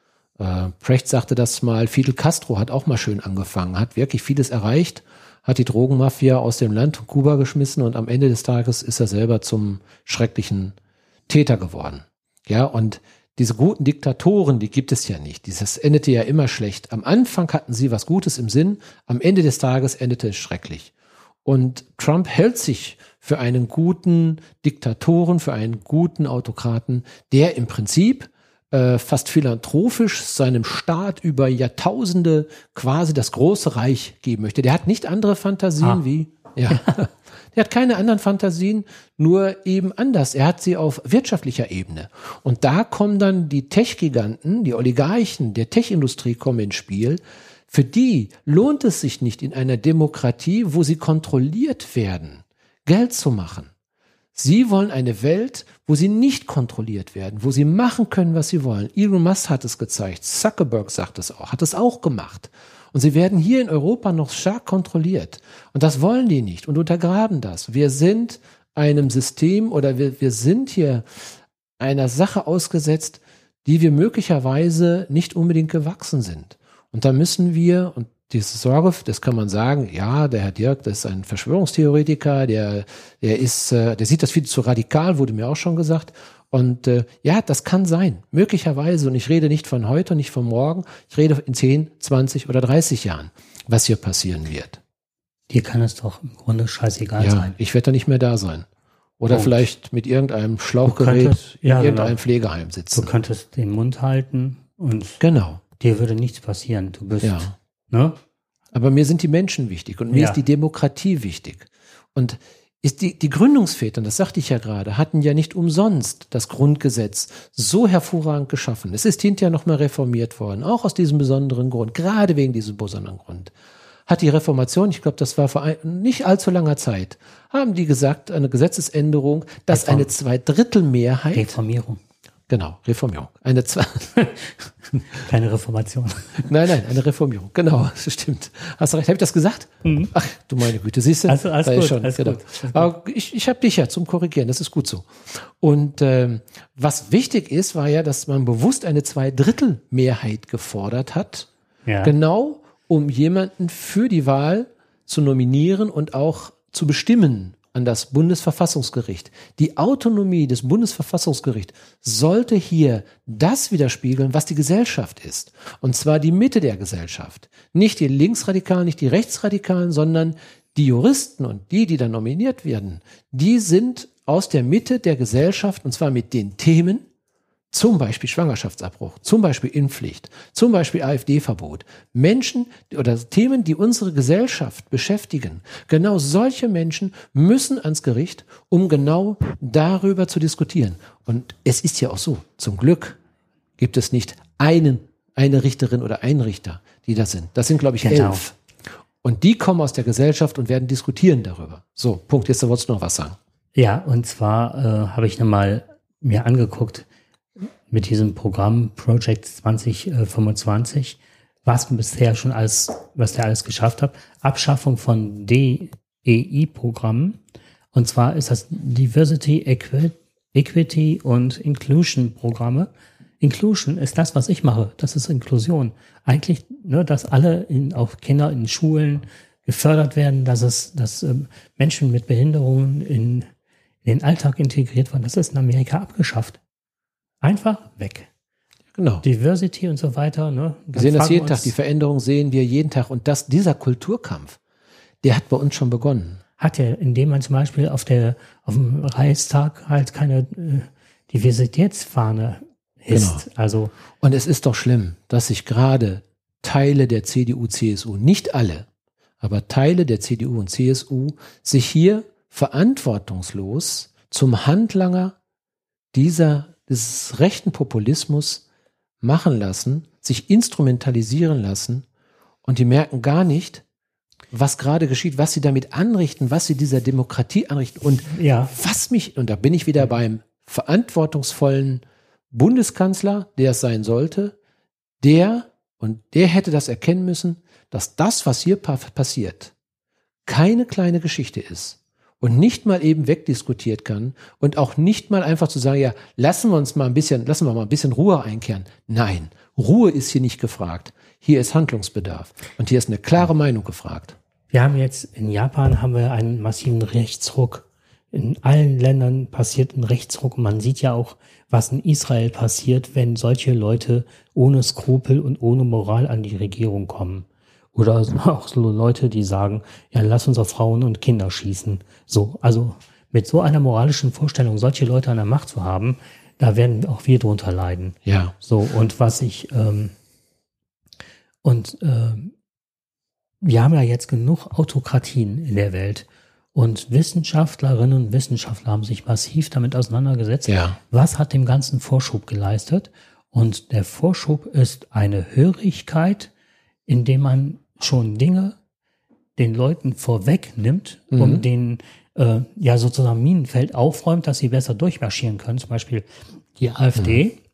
Äh, Precht sagte das mal, Fidel Castro hat auch mal schön angefangen, hat wirklich vieles erreicht, hat die Drogenmafia aus dem Land Kuba geschmissen und am Ende des Tages ist er selber zum schrecklichen Täter geworden. Ja, und diese guten Diktatoren, die gibt es ja nicht. Dieses endete ja immer schlecht. Am Anfang hatten sie was Gutes im Sinn, am Ende des Tages endete es schrecklich. Und Trump hält sich für einen guten Diktatoren, für einen guten Autokraten, der im Prinzip äh, fast philanthropisch seinem Staat über Jahrtausende quasi das große Reich geben möchte. Der hat nicht andere Fantasien ah. wie, ja, der hat keine anderen Fantasien, nur eben anders. Er hat sie auf wirtschaftlicher Ebene. Und da kommen dann die Tech-Giganten, die Oligarchen der Tech-Industrie kommen ins Spiel. Für die lohnt es sich nicht in einer Demokratie, wo sie kontrolliert werden, Geld zu machen. Sie wollen eine Welt, wo sie nicht kontrolliert werden, wo sie machen können, was sie wollen. Elon Musk hat es gezeigt, Zuckerberg sagt es auch, hat es auch gemacht. Und sie werden hier in Europa noch stark kontrolliert. Und das wollen die nicht und untergraben das. Wir sind einem System oder wir, wir sind hier einer Sache ausgesetzt, die wir möglicherweise nicht unbedingt gewachsen sind. Und da müssen wir, und diese Sorge, das kann man sagen, ja, der Herr Dirk, das ist ein Verschwörungstheoretiker, der, der ist, der sieht das viel zu radikal, wurde mir auch schon gesagt. Und äh, ja, das kann sein, möglicherweise. Und ich rede nicht von heute und nicht von morgen. Ich rede in zehn, zwanzig oder dreißig Jahren, was hier passieren wird. Dir kann es doch im Grunde scheißegal ja, sein. Ich werde da nicht mehr da sein. Oder Punkt. Vielleicht mit irgendeinem Schlauchgerät könntest, ja, in irgendeinem genau. Pflegeheim sitzen. Du könntest den Mund halten und genau. dir würde nichts passieren. Du bist, ja. ne? Aber mir sind die Menschen wichtig und mir ja. ist die Demokratie wichtig. Und ist die, die Gründungsväter, das sagte ich ja gerade, hatten ja nicht umsonst das Grundgesetz so hervorragend geschaffen. Es ist hinterher nochmal reformiert worden, auch aus diesem besonderen Grund, gerade wegen diesem besonderen Grund. Hat die Reformation, ich glaube, das war vor ein, nicht allzu langer Zeit, haben die gesagt, eine Gesetzesänderung, dass Reform. eine Zweidrittelmehrheit... Reformierung. Genau, Reformierung. Eine Zwei Keine Reformation. Nein, nein, eine Reformierung. Genau, das stimmt. Hast du recht. Habe ich das gesagt? Mhm. Ach, du meine Güte, siehst du? Also, alles da gut, ist schon, alles genau. gut. Aber ich, ich habe dich ja zum Korrigieren, das ist gut so. Und ähm, was wichtig ist, war ja, dass man bewusst eine Zweidrittelmehrheit gefordert hat, ja. genau um jemanden für die Wahl zu nominieren und auch zu bestimmen an das Bundesverfassungsgericht. Die Autonomie des Bundesverfassungsgerichts sollte hier das widerspiegeln, was die Gesellschaft ist. Und zwar die Mitte der Gesellschaft. Nicht die Linksradikalen, nicht die Rechtsradikalen, sondern die Juristen und die, die da nominiert werden, die sind aus der Mitte der Gesellschaft und zwar mit den Themen, zum Beispiel Schwangerschaftsabbruch, zum Beispiel Impfpflicht, zum Beispiel AfD-Verbot. Menschen oder Themen, die unsere Gesellschaft beschäftigen. Genau solche Menschen müssen ans Gericht, um genau darüber zu diskutieren. Und es ist ja auch so, zum Glück gibt es nicht einen, eine Richterin oder einen Richter, die da sind. Das sind, glaube ich, genau. elf. Und die kommen aus der Gesellschaft und werden diskutieren darüber. So, Punkt. Jetzt wolltest du noch was sagen. Ja, und zwar äh, habe ich nochmal mir angeguckt, mit diesem Programm Project zwanzig fünfundzwanzig, was bisher schon alles, was der alles geschafft hat. Abschaffung von D E I-Programmen. Und zwar ist das Diversity, Equi- Equity und Inclusion Programme. Inclusion ist das, was ich mache. Das ist Inklusion. Eigentlich, ne, dass alle, in, auch Kinder in Schulen gefördert werden, dass es, dass ähm, Menschen mit Behinderungen in, in den Alltag integriert werden. Das ist in Amerika abgeschafft. Einfach weg. Genau. Diversity und so weiter. Ne? Wir sehen das jeden Tag, die Veränderung sehen wir jeden Tag. Und das, dieser Kulturkampf, der hat bei uns schon begonnen. Hat er, indem man zum Beispiel auf der auf dem Reichstag halt keine äh, Diversitätsfahne hisst. Genau. Also, und es ist doch schlimm, dass sich gerade Teile der C D U, C S U, nicht alle, aber Teile der C D U und C S U sich hier verantwortungslos zum Handlanger dieser des rechten Populismus machen lassen, sich instrumentalisieren lassen und die merken gar nicht, was gerade geschieht, was sie damit anrichten, was sie dieser Demokratie anrichten. Und Ja. was mich, und da bin ich wieder beim verantwortungsvollen Bundeskanzler, der es sein sollte, der, und der hätte das erkennen müssen, dass das, was hier pa- passiert, keine kleine Geschichte ist und nicht mal eben wegdiskutiert kann und auch nicht mal einfach zu sagen, ja, lassen wir uns mal ein bisschen, lassen wir mal ein bisschen Ruhe einkehren. Nein, Ruhe ist hier nicht gefragt. Hier ist Handlungsbedarf. Und hier ist eine klare Meinung gefragt. Wir haben jetzt in Japan haben wir einen massiven Rechtsruck. In allen Ländern passiert ein Rechtsruck. Und man sieht ja auch, was in Israel passiert, wenn solche Leute ohne Skrupel und ohne Moral an die Regierung kommen. Oder auch so Leute, die sagen, ja, lass unsere Frauen und Kinder schießen. So, also mit so einer moralischen Vorstellung, solche Leute an der Macht zu haben, da werden auch wir drunter leiden. Ja. So, und was ich, ähm, und ähm, wir haben ja jetzt genug Autokratien in der Welt. Und Wissenschaftlerinnen und Wissenschaftler haben sich massiv damit auseinandergesetzt. Ja. Was hat dem Ganzen Vorschub geleistet? Und der Vorschub ist eine Hörigkeit, indem man schon Dinge den Leuten vorwegnimmt, Mhm. um den äh, ja sozusagen Minenfeld aufräumt, dass sie besser durchmarschieren können, zum Beispiel die AfD, Mhm.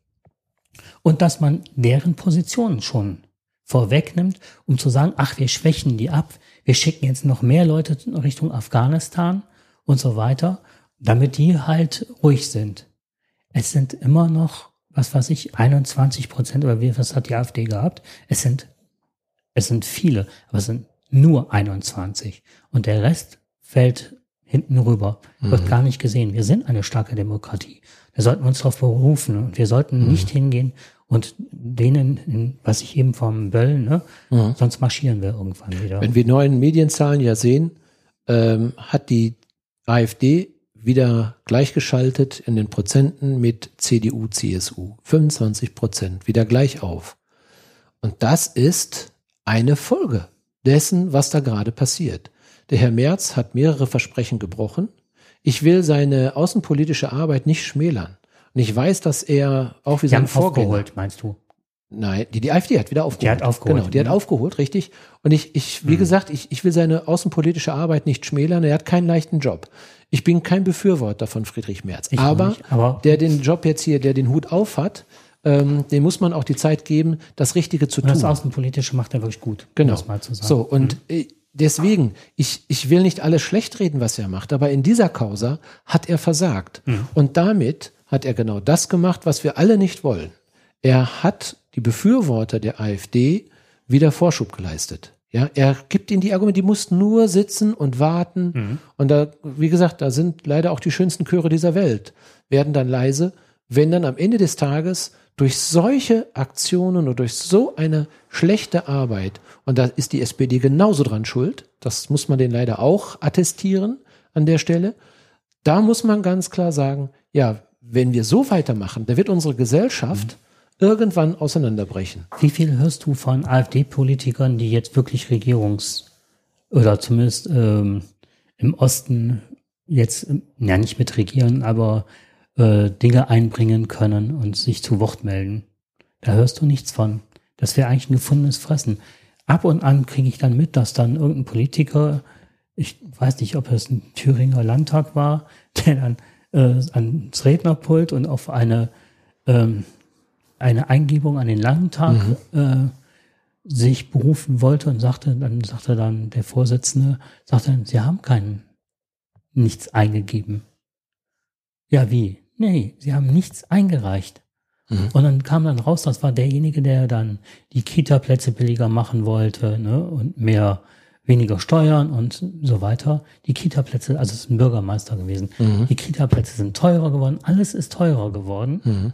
und dass man deren Positionen schon vorwegnimmt, um zu sagen, ach, wir schwächen die ab, wir schicken jetzt noch mehr Leute Richtung Afghanistan und so weiter, damit die halt ruhig sind. Es sind immer noch, was weiß ich, einundzwanzig Prozent, oder wie, was hat die AfD gehabt? Es sind Es sind viele, aber es sind nur einundzwanzig. Und der Rest fällt hinten rüber, wird Mhm. gar nicht gesehen. Wir sind eine starke Demokratie. Da sollten wir uns darauf berufen. Und wir sollten Mhm. nicht hingehen und denen, in, was ich eben vom Böllen, ne, Mhm. sonst marschieren wir irgendwann wieder. Wenn wir neuen Medienzahlen ja sehen, ähm, hat die AfD wieder gleichgeschaltet in den Prozenten mit C D U, C S U. fünfundzwanzig Prozent, wieder gleich auf. Und das ist eine Folge dessen, was da gerade passiert. Der Herr Merz hat mehrere Versprechen gebrochen. Ich will seine außenpolitische Arbeit nicht schmälern. Und ich weiß, dass er auch wie Die haben sein Vorgänger... aufgeholt, meinst du? Nein, die, die AfD hat wieder aufgeholt. Die hat aufgeholt, Genau, die hat mhm. aufgeholt, richtig. Und ich, ich wie Mhm. gesagt, ich, ich will seine außenpolitische Arbeit nicht schmälern. Er hat keinen leichten Job. Ich bin kein Befürworter von Friedrich Merz. Ich auch aber, nicht, aber- der den Job jetzt hier, der den Hut auf hat, ähm, dem muss man auch die Zeit geben, das Richtige zu Und tun. das Außenpolitische macht er wirklich gut, um Genau. das mal zu sagen. So, und äh, deswegen, ich, ich will nicht alles schlecht reden, was er macht, aber in dieser Causa hat er versagt. Mhm. Und damit hat er genau das gemacht, was wir alle nicht wollen. Er hat die Befürworter der AfD wieder Vorschub geleistet. Ja, er gibt ihnen die Argumente, die mussten nur sitzen und warten. Mhm. Und da, wie gesagt, da sind leider auch die schönsten Chöre dieser Welt, werden dann leise, wenn dann am Ende des Tages durch solche Aktionen oder durch so eine schlechte Arbeit, und da ist die S P D genauso dran schuld, das muss man denen leider auch attestieren an der Stelle, da muss man ganz klar sagen, ja, wenn wir so weitermachen, da wird unsere Gesellschaft irgendwann auseinanderbrechen. Wie viel hörst du von AfD-Politikern, die jetzt wirklich Regierungs- oder zumindest ähm, im Osten jetzt, ähm, ja nicht mit regieren, aber äh, Dinge einbringen können und sich zu Wort melden? Da hörst du nichts von. Das wäre eigentlich ein gefundenes Fressen. Ab und an kriege ich dann mit, dass dann irgendein Politiker, ich weiß nicht, ob es ein Thüringer Landtag war, der dann äh, ans Rednerpult und auf eine ähm, eine Eingebung an den Landtag Mhm. äh, sich berufen wollte und sagte, dann sagte dann der Vorsitzende, sagte, sie haben keinen, nichts eingegeben. Ja, wie? Nee, sie haben nichts eingereicht. Mhm. Und dann kam dann raus, das war derjenige, der dann die Kita-Plätze billiger machen wollte, ne, und mehr, weniger Steuern und so weiter. Die Kita-Plätze, also es ist ein Bürgermeister gewesen, Mhm. die Kita-Plätze sind teurer geworden, alles ist teurer geworden. Mhm.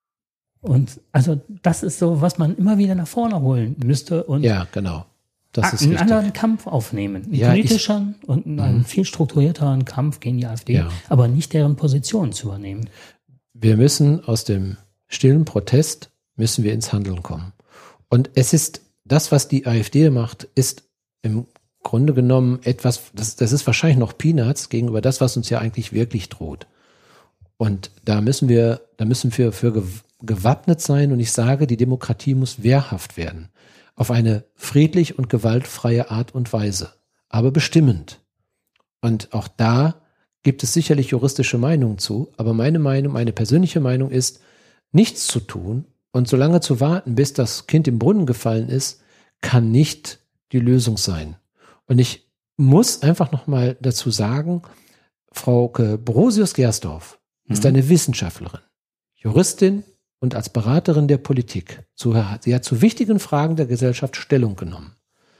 Und also das ist so, was man immer wieder nach vorne holen müsste und Ja, genau. Das ist einen richtig. anderen Kampf aufnehmen. Einen Ja, politischeren und einen Mhm. viel strukturierteren Kampf gegen die AfD, Ja. aber nicht deren Position zu übernehmen. Wir müssen aus dem stillen Protest, müssen wir ins Handeln kommen. Und es ist, das, was die AfD macht, ist im Grunde genommen etwas, das, das ist wahrscheinlich noch Peanuts gegenüber das, was uns ja eigentlich wirklich droht. Und da müssen wir, da müssen wir für gew- gewappnet sein. Und ich sage, die Demokratie muss wehrhaft werden. Auf eine friedlich und gewaltfreie Art und Weise. aber bestimmend. Und auch da gibt es sicherlich juristische Meinungen zu, aber meine Meinung, meine persönliche Meinung ist, nichts zu tun und so lange zu warten, bis das Kind im Brunnen gefallen ist, kann nicht die Lösung sein. Und ich muss einfach nochmal dazu sagen, Frau Brosius-Gersdorf mhm. ist eine Wissenschaftlerin, Juristin und als Beraterin der Politik. Sie hat zu wichtigen Fragen der Gesellschaft Stellung genommen.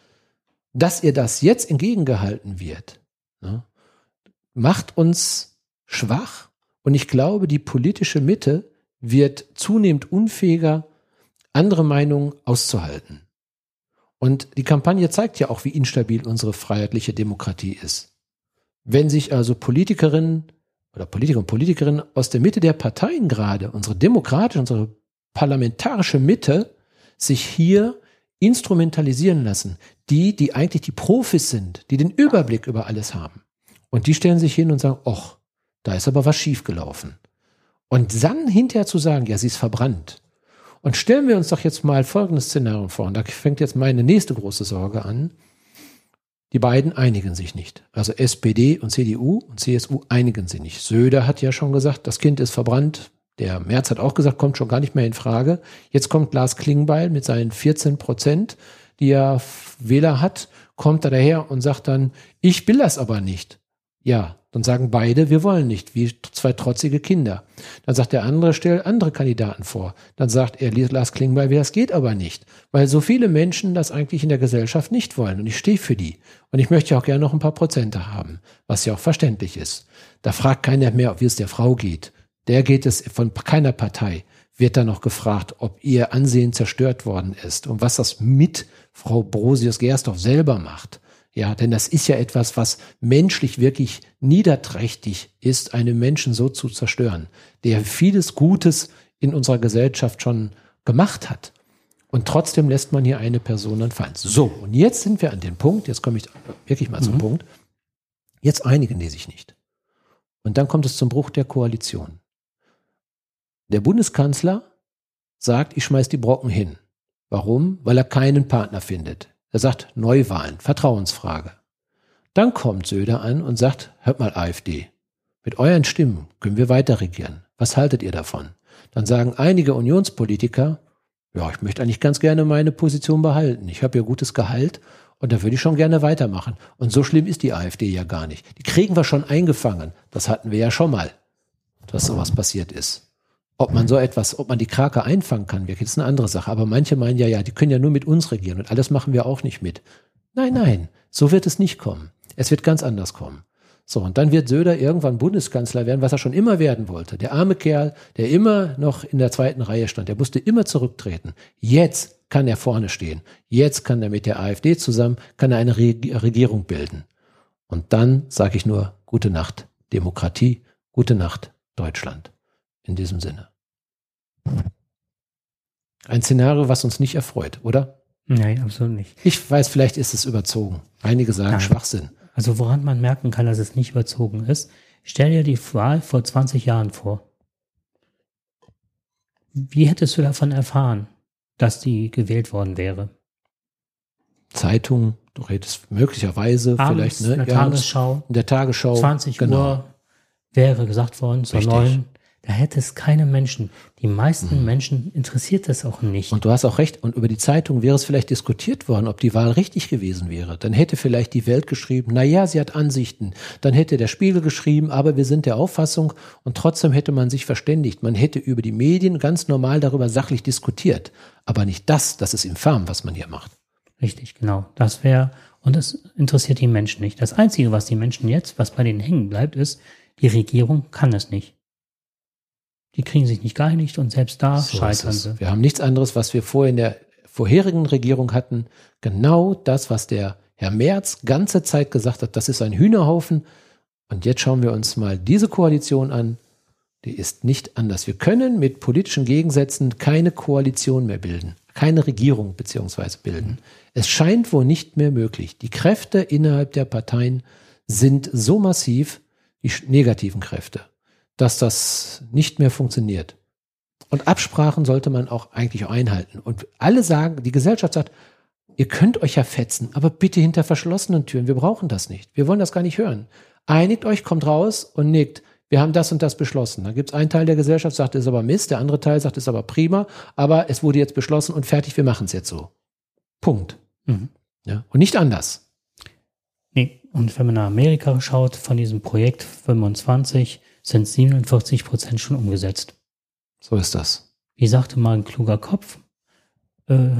Dass ihr das jetzt entgegengehalten wird, ne, macht uns schwach. Und ich glaube, die politische Mitte wird zunehmend unfähiger, andere Meinungen auszuhalten. Und die Kampagne zeigt ja auch, wie instabil unsere freiheitliche Demokratie ist. Wenn sich also Politikerinnen oder Politiker und Politikerinnen aus der Mitte der Parteien gerade, unsere demokratische, unsere parlamentarische Mitte, sich hier instrumentalisieren lassen, die, die eigentlich die Profis sind, die den Überblick über alles haben. Und die stellen sich hin und sagen, och, da ist aber was schiefgelaufen. Und dann hinterher zu sagen, ja, sie ist verbrannt. Und stellen wir uns doch jetzt mal folgendes Szenario vor. Und da fängt jetzt meine nächste große Sorge an. Die beiden einigen sich nicht. Also S P D und C D U und C S U einigen sich nicht. Söder hat ja schon gesagt, das Kind ist verbrannt. Der Merz hat auch gesagt, kommt schon gar nicht mehr in Frage. Jetzt kommt Lars Klingbeil mit seinen vierzehn Prozent, die er Wähler hat, kommt er daher und sagt dann, ich will das aber nicht. Ja, dann sagen beide, wir wollen nicht, wie zwei trotzige Kinder. Dann sagt der andere, stell andere Kandidaten vor. Dann sagt er, Lars Klingbeil, das geht aber nicht, weil so viele Menschen das eigentlich in der Gesellschaft nicht wollen und ich stehe für die. Und ich möchte auch gerne noch ein paar Prozente haben, was ja auch verständlich ist. Da fragt keiner mehr, wie es der Frau geht. Der geht es von keiner Partei. Wird dann noch gefragt, ob ihr Ansehen zerstört worden ist und was das mit Frau Brosius-Gersdorf selber macht. Ja, denn das ist ja etwas, was menschlich wirklich niederträchtig ist, einen Menschen so zu zerstören, der vieles Gutes in unserer Gesellschaft schon gemacht hat. Und trotzdem lässt man hier eine Person dann fallen. So, und jetzt sind wir an dem Punkt, jetzt komme ich wirklich mal mhm. zum Punkt, jetzt einigen die sich nicht. Und dann kommt es zum Bruch der Koalition. Der Bundeskanzler sagt, ich schmeiß die Brocken hin. Warum? Weil er keinen Partner findet. Er sagt Neuwahlen, Vertrauensfrage. Dann kommt Söder an und sagt, hört mal A f D, mit euren Stimmen können wir weiter regieren. Was haltet ihr davon? Dann sagen einige Unionspolitiker, ja, ich möchte eigentlich ganz gerne meine Position behalten. Ich habe ja gutes Gehalt und da würde ich schon gerne weitermachen. Und so schlimm ist die A f D ja gar nicht. Die kriegen wir schon eingefangen. Das hatten wir ja schon mal, dass sowas passiert ist. Ob man so etwas, ob man die Krake einfangen kann, wirklich, ist eine andere Sache. Aber manche meinen ja, ja, die können ja nur mit uns regieren und alles machen wir auch nicht mit. Nein, nein, so wird es nicht kommen. Es wird ganz anders kommen. So, und dann wird Söder irgendwann Bundeskanzler werden, was er schon immer werden wollte. Der arme Kerl, der immer noch in der zweiten Reihe stand, der musste immer zurücktreten. Jetzt kann er vorne stehen. Jetzt kann er mit der A f D zusammen, kann er eine Re- Regierung bilden. Und dann sage ich nur, gute Nacht, Demokratie, gute Nacht, Deutschland. In diesem Sinne. Ein Szenario, was uns nicht erfreut, oder? Nein, absolut nicht. Ich weiß, vielleicht ist es überzogen. Einige sagen Nein. Schwachsinn. Also woran man merken kann, dass es nicht überzogen ist, stell dir die Wahl vor zwanzig Jahren vor. Wie hättest du davon erfahren, dass die gewählt worden wäre? Zeitung, du redest möglicherweise Abends vielleicht ne, in der ja, Tagesschau. In der Tagesschau. zwanzig genau. Uhr wäre gesagt worden, zur neun. Da hätte es keine Menschen. Die meisten mhm. Menschen interessiert das auch nicht. Und du hast auch recht. Und über die Zeitung wäre es vielleicht diskutiert worden, ob die Wahl richtig gewesen wäre. Dann hätte vielleicht die Welt geschrieben, na ja, sie hat Ansichten. Dann hätte der Spiegel geschrieben, aber wir sind der Auffassung. Und trotzdem hätte man sich verständigt. Man hätte über die Medien ganz normal darüber sachlich diskutiert. Aber nicht das, das ist infam, was man hier macht. Richtig, genau. Das wäre, und das interessiert die Menschen nicht. Das Einzige, was die Menschen jetzt, was bei denen hängen bleibt, ist, die Regierung kann es nicht. Die kriegen sich nicht geeinigt und selbst da so scheitern sie. Wir haben nichts anderes, was wir vorher in der vorherigen Regierung hatten. Genau das, was der Herr Merz ganze Zeit gesagt hat, das ist ein Hühnerhaufen. Und jetzt schauen wir uns mal diese Koalition an. Die ist nicht anders. Wir können mit politischen Gegensätzen keine Koalition mehr bilden, keine Regierung beziehungsweise bilden. Es scheint wohl nicht mehr möglich. Die Kräfte innerhalb der Parteien sind so massiv, die negativen Kräfte, dass das nicht mehr funktioniert. Und Absprachen sollte man auch eigentlich einhalten. Und alle sagen, die Gesellschaft sagt, ihr könnt euch ja fetzen, aber bitte hinter verschlossenen Türen. Wir brauchen das nicht. Wir wollen das gar nicht hören. Einigt euch, kommt raus und nickt. Wir haben das und das beschlossen. Da gibt es einen Teil der Gesellschaft, sagt, das ist aber Mist. Der andere Teil sagt, das ist aber prima. Aber es wurde jetzt beschlossen und fertig, wir machen es jetzt so. Punkt. Mhm. Ja, und nicht anders. Nee, und wenn man nach Amerika schaut, von diesem Projekt fünfundzwanzig sind siebenundvierzig Prozent schon umgesetzt. So ist das. Wie sagte mal ein kluger Kopf, äh,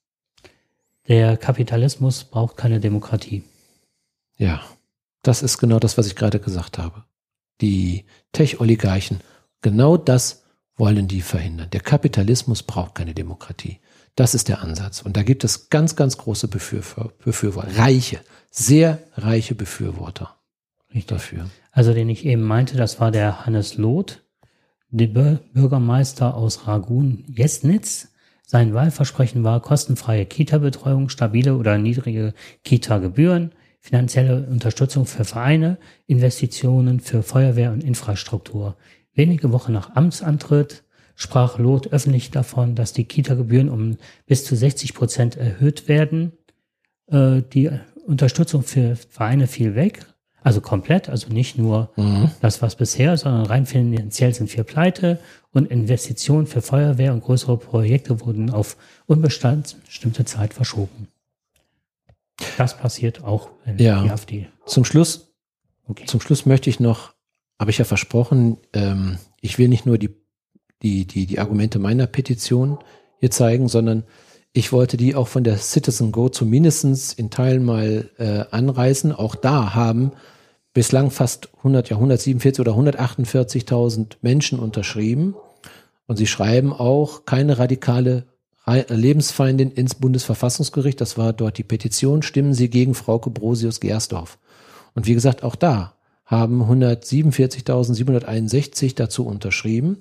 der Kapitalismus braucht keine Demokratie. Ja, das ist genau das, was ich gerade gesagt habe. Die Tech-Oligarchen, genau das wollen die verhindern. Der Kapitalismus braucht keine Demokratie. Das ist der Ansatz. Und da gibt es ganz, ganz große Befürworter, Befürworter reiche, sehr reiche Befürworter Richtig. Dafür. Also den ich eben meinte, das war der Hannes Loth, der Bürgermeister aus Ragun-Jesnitz. Sein Wahlversprechen war kostenfreie Kita-Betreuung, stabile oder niedrige Kita-Gebühren, finanzielle Unterstützung für Vereine, Investitionen für Feuerwehr und Infrastruktur. Wenige Wochen nach Amtsantritt sprach Loth öffentlich davon, dass die Kita-Gebühren um bis zu sechzig Prozent erhöht werden. Äh, die Unterstützung für Vereine fiel weg, also komplett, also nicht nur mhm. das, was bisher, sondern rein finanziell sind wir pleite und Investitionen für Feuerwehr und größere Projekte wurden auf unbestimmte Zeit verschoben. Das passiert auch in ja. der AfD. Zum Schluss, okay. zum Schluss möchte ich noch, habe ich ja versprochen, ähm, ich will nicht nur die, die, die, die Argumente meiner Petition hier zeigen, sondern ich wollte die auch von der Citizen Go zumindest in Teilen mal äh, anreißen. Auch da haben bislang fast hundert, ja hundertsiebenundvierzig oder hundertachtundvierzigtausend Menschen unterschrieben. Und sie schreiben auch keine radikale Lebensfeindin ins Bundesverfassungsgericht. Das war dort die Petition. Stimmen Sie gegen Frauke Brosius-Gersdorf. Und wie gesagt, auch da haben hundertsiebenundvierzigtausendsiebenhunderteinundsechzig dazu unterschrieben.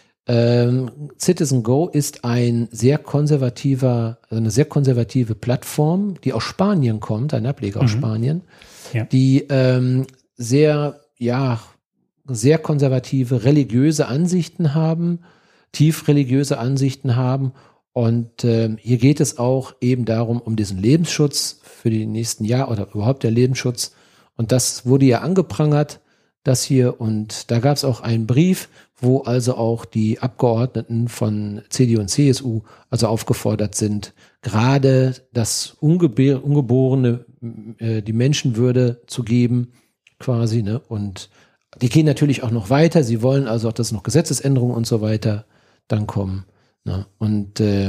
Ähm, Citizen Go ist ein sehr konservativer, eine sehr konservative Plattform, die aus Spanien kommt, ein Ableger mhm. aus Spanien, ja. die ähm, sehr, ja, sehr konservative religiöse Ansichten haben, tief religiöse Ansichten haben. Und ähm, hier geht es auch eben darum, um diesen Lebensschutz für die nächsten Jahre oder überhaupt der Lebensschutz. Und das wurde ja angeprangert, das hier. Und da gab es auch einen Brief, wo also auch die Abgeordneten von C D U und C S U also aufgefordert sind, gerade das Ungebe- Ungeborene, äh, die Menschenwürde zu geben, quasi, ne? Und die gehen natürlich auch noch weiter. Sie wollen also auch, dass noch Gesetzesänderungen und so weiter dann kommen. Ne? Und äh,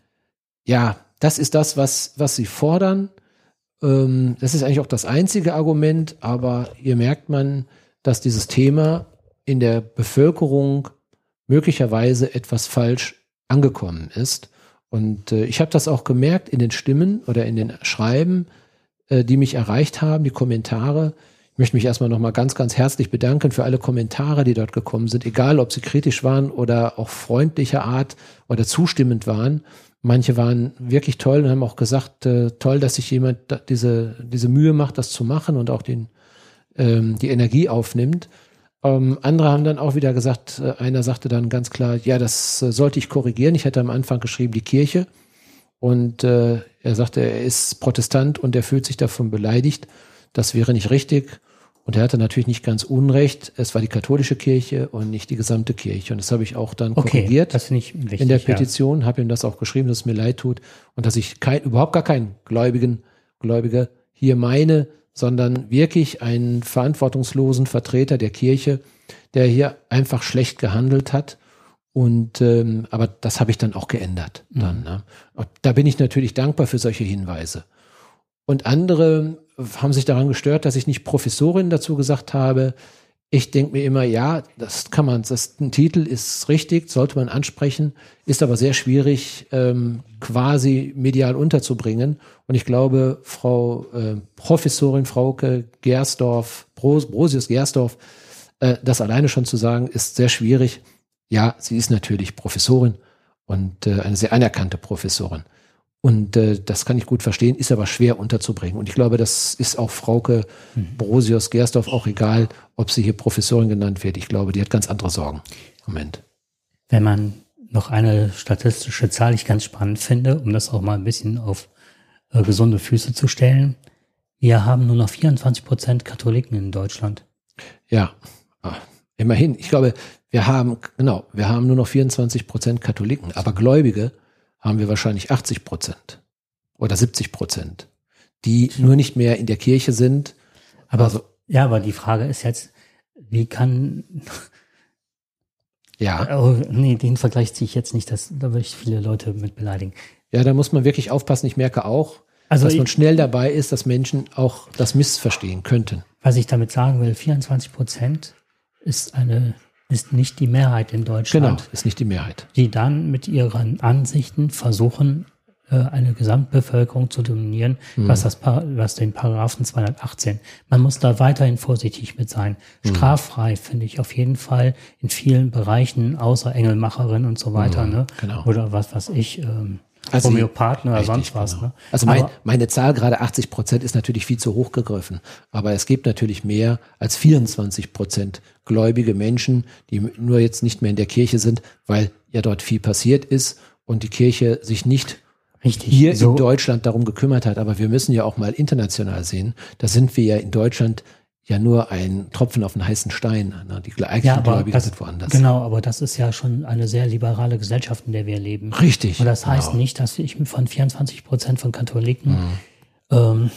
ja, das ist das, was, was sie fordern. Ähm, das ist eigentlich auch das einzige Argument, aber hier merkt man, dass dieses Thema in der Bevölkerung möglicherweise etwas falsch angekommen ist. Und äh, ich habe das auch gemerkt in den Stimmen oder in den Schreiben, äh, die mich erreicht haben, die Kommentare. Ich möchte mich erstmal nochmal ganz, ganz herzlich bedanken für alle Kommentare, die dort gekommen sind, egal ob sie kritisch waren oder auch freundlicher Art oder zustimmend waren. Manche waren wirklich toll und haben auch gesagt, äh, toll, dass sich jemand da, diese, diese Mühe macht, das zu machen und auch den, ähm, die Energie aufnimmt. Ähm, andere haben dann auch wieder gesagt, äh, einer sagte dann ganz klar, ja, das äh, sollte ich korrigieren. Ich hatte am Anfang geschrieben, die Kirche. Und äh, er sagte, er ist Protestant und er fühlt sich davon beleidigt. Das wäre nicht richtig. Und er hatte natürlich nicht ganz Unrecht. Es war die katholische Kirche und nicht die gesamte Kirche. Und das habe ich auch dann okay, korrigiert das finde ich wichtig, in der Petition. Ja. Habe ihm das auch geschrieben, dass es mir leid tut und dass ich kein, überhaupt gar keinen Gläubigen, Gläubiger hier meine, sondern wirklich einen verantwortungslosen Vertreter der Kirche, der hier einfach schlecht gehandelt hat. Und ähm, aber das habe ich dann auch geändert. Mhm. Dann, ne? Und da bin ich natürlich dankbar für solche Hinweise. Und andere haben sich daran gestört, dass ich nicht Professorin dazu gesagt habe. Ich denke mir immer, ja, das kann man, das ein Titel ist richtig, sollte man ansprechen, ist aber sehr schwierig, ähm, quasi medial unterzubringen. Und ich glaube, Frau äh, Professorin Frauke Gersdorf, Bros, Brosius Gersdorf, äh, das alleine schon zu sagen, ist sehr schwierig. Ja, sie ist natürlich Professorin und äh, eine sehr anerkannte Professorin. Und äh, das kann ich gut verstehen, ist aber schwer unterzubringen. Und ich glaube, das ist auch Frauke mhm. Brosius Gersdorf auch egal, ob sie hier Professorin genannt wird. Ich glaube, die hat ganz andere Sorgen. Moment. Wenn man noch eine statistische Zahl, ich ganz spannend finde, um das auch mal ein bisschen auf äh, gesunde Füße zu stellen. Wir haben nur noch vierundzwanzig Prozent Katholiken in Deutschland. Ja, immerhin. Ich glaube, wir haben, genau, wir haben nur noch vierundzwanzig Prozent Katholiken, aber Gläubige haben wir wahrscheinlich achtzig Prozent oder siebzig Prozent, die nur nicht mehr in der Kirche sind. Aber also, ja, aber die Frage ist jetzt, wie kann, ja, oh, nee, den Vergleich ziehe ich jetzt nicht, das, da würde ich viele Leute mit beleidigen. Ja, da muss man wirklich aufpassen. Ich merke auch, also dass ich, man schnell dabei ist, dass Menschen auch das missverstehen könnten. Was ich damit sagen will, vierundzwanzig Prozent ist eine, ist nicht die Mehrheit in Deutschland. Genau, ist nicht die Mehrheit. Die dann mit ihren Ansichten versuchen, eine Gesamtbevölkerung zu dominieren, mhm. was das, was den Paragraphen zweihundertachtzehn. Man muss da weiterhin vorsichtig mit sein. Straffrei finde ich auf jeden Fall in vielen Bereichen, außer Engelmacherin und so weiter, mhm, ne? Genau. Oder was weiß ich, ähm, also Homöopathen oder richtig, sonst was. Genau. Ne? Also mein, meine Zahl gerade achtzig Prozent ist natürlich viel zu hoch gegriffen. Aber es gibt natürlich mehr als vierundzwanzig Prozent gläubige Menschen, die nur jetzt nicht mehr in der Kirche sind, weil ja dort viel passiert ist und die Kirche sich nicht Richtig, hier so. in Deutschland darum gekümmert hat. Aber wir müssen ja auch mal international sehen. Da sind wir ja in Deutschland ja nur ein Tropfen auf einen heißen Stein. Ne? Die eigentlichen ja, Gläubigen das, sind woanders. Genau, aber das ist ja schon eine sehr liberale Gesellschaft, in der wir leben. Richtig. Und das heißt genau. nicht, dass ich von vierundzwanzig Prozent von Katholiken, mhm. ähm,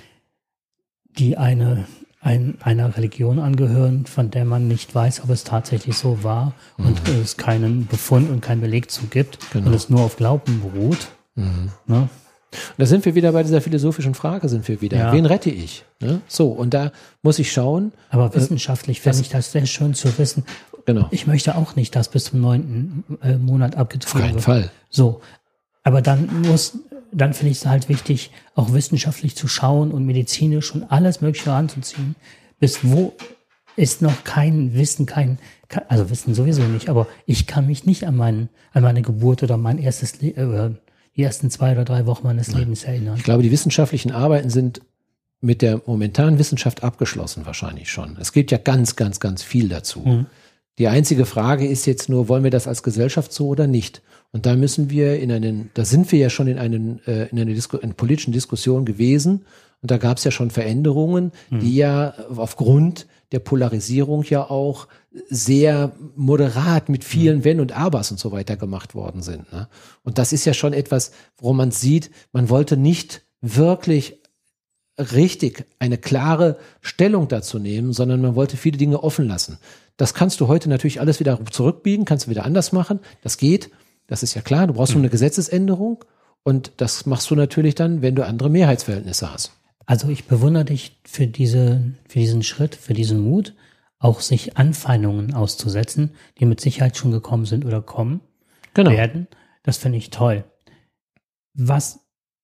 die eine, ein, einer Religion angehören, von der man nicht weiß, ob es tatsächlich so war mhm. und es keinen Befund und keinen Beleg zu gibt genau. und es nur auf Glauben beruht. Mhm. Ne? Und da sind wir wieder bei dieser philosophischen Frage, sind wir wieder. Ja. Wen rette ich? Ne? So, und da muss ich schauen. Aber wissenschaftlich äh, fände ich das sehr schön zu wissen. Genau. Ich möchte auch nicht, dass bis zum neunten äh, Monat abgezogen wird. Auf keinen Fall. So. Aber dann muss, dann finde ich es halt wichtig, auch wissenschaftlich zu schauen und medizinisch und alles Mögliche ranzuziehen. Bis wo ist noch kein Wissen, kein, also Wissen sowieso nicht, aber ich kann mich nicht an, meinen, an meine Geburt oder mein erstes Leben, äh, die ersten zwei oder drei Wochen meines Nein. Lebens erinnern. Ich glaube, die wissenschaftlichen Arbeiten sind mit der momentanen Wissenschaft abgeschlossen wahrscheinlich schon. Es gibt ja ganz, ganz, ganz viel dazu. Mhm. Die einzige Frage ist jetzt nur, wollen wir das als Gesellschaft so oder nicht? Und da müssen wir in einen, da sind wir ja schon in einen, äh, in einer Disku- in politischen Diskussion gewesen. Und da gab es ja schon Veränderungen, mhm. die ja aufgrund der Polarisierung ja auch sehr moderat mit vielen mhm. Wenn und Abers und so weiter gemacht worden sind. Ne? Und das ist ja schon etwas, wo man sieht, man wollte nicht wirklich richtig eine klare Stellung dazu nehmen, sondern man wollte viele Dinge offen lassen. Das kannst du heute natürlich alles wieder zurückbiegen, kannst du wieder anders machen. Das geht, das ist ja klar. Du brauchst nur eine Gesetzesänderung und das machst du natürlich dann, wenn du andere Mehrheitsverhältnisse hast. Also ich bewundere dich für diese, für diesen Schritt, für diesen Mut, auch sich Anfeindungen auszusetzen, die mit Sicherheit schon gekommen sind oder kommen genau. werden. Das finde ich toll. Was,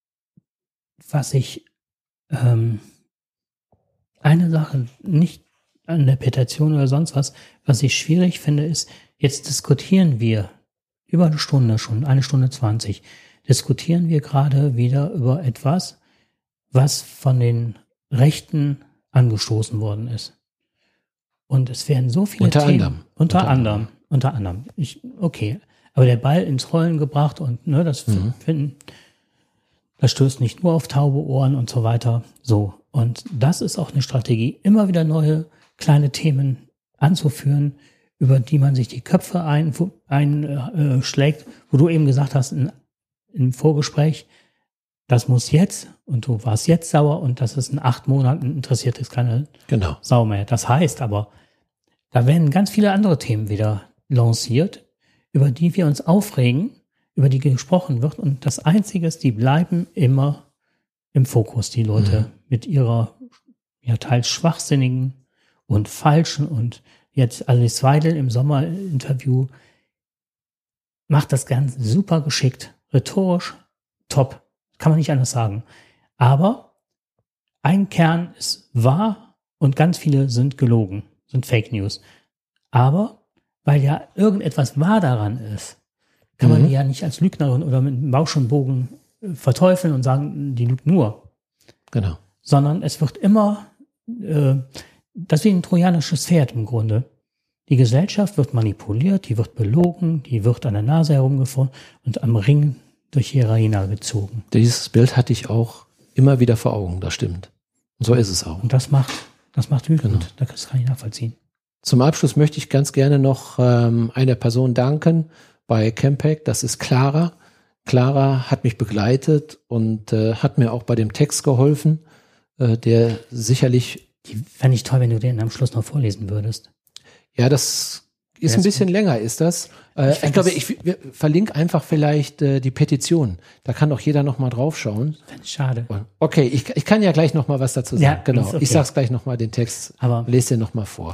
was ich, ähm, eine Sache nicht an der Petition oder sonst was, was ich schwierig finde, ist, jetzt diskutieren wir über eine Stunde schon, eine Stunde zwanzig, diskutieren wir gerade wieder über etwas, was von den Rechten angestoßen worden ist. Und es werden so viele unter Themen. Anderem. Unter, unter anderem. anderem. Unter anderem. Ich, okay. Aber der Ball ins Rollen gebracht und ne, das mhm. finden, das stößt nicht nur auf taube Ohren und so weiter. So. Und das ist auch eine Strategie, immer wieder neue kleine Themen anzuführen, über die man sich die Köpfe einschlägt, ein, äh, schlägt, wo du eben gesagt hast, in, im Vorgespräch, das muss jetzt, und du warst jetzt sauer und das ist in acht Monaten interessiert ist keine genau. Sau mehr. Das heißt aber, da werden ganz viele andere Themen wieder lanciert, über die wir uns aufregen, über die gesprochen wird. Und das Einzige ist, die bleiben immer im Fokus, die Leute, mhm. mit ihrer ja teils schwachsinnigen und falschen und jetzt Alice Weidel im Sommerinterview macht das ganz super geschickt, rhetorisch top. Kann man nicht anders sagen. Aber ein Kern ist wahr und ganz viele sind gelogen, sind Fake News. Aber weil ja irgendetwas wahr daran ist, kann mhm. man die ja nicht als Lügnerin oder mit einem Bausch und Bogen verteufeln und sagen, die lügt nur. Genau. Sondern es wird immer, äh, das ist wie ein trojanisches Pferd im Grunde. Die Gesellschaft wird manipuliert, die wird belogen, die wird an der Nase herumgefahren und am Ring durch ihre Arena gezogen. Dieses Bild hatte ich auch immer wieder vor Augen, das stimmt. Und so ist es auch. Und das macht, das macht wütend. Genau. Das kann ich nachvollziehen. Zum Abschluss möchte ich ganz gerne noch ähm, einer Person danken bei Campact. Das ist Clara. Clara hat mich begleitet und äh, hat mir auch bei dem Text geholfen, äh, der sicherlich... Die fände ich toll, wenn du den am Schluss noch vorlesen würdest. Ja, das ist ein bisschen länger, ist das. Äh, ich, ich glaube, ich verlinke einfach vielleicht äh, die Petition. Da kann doch jeder noch mal drauf schauen. Schade. Okay, ich, ich kann ja gleich noch mal was dazu sagen. Ja, genau, okay. Ich sag's gleich noch mal den Text. Aber lese den noch mal vor.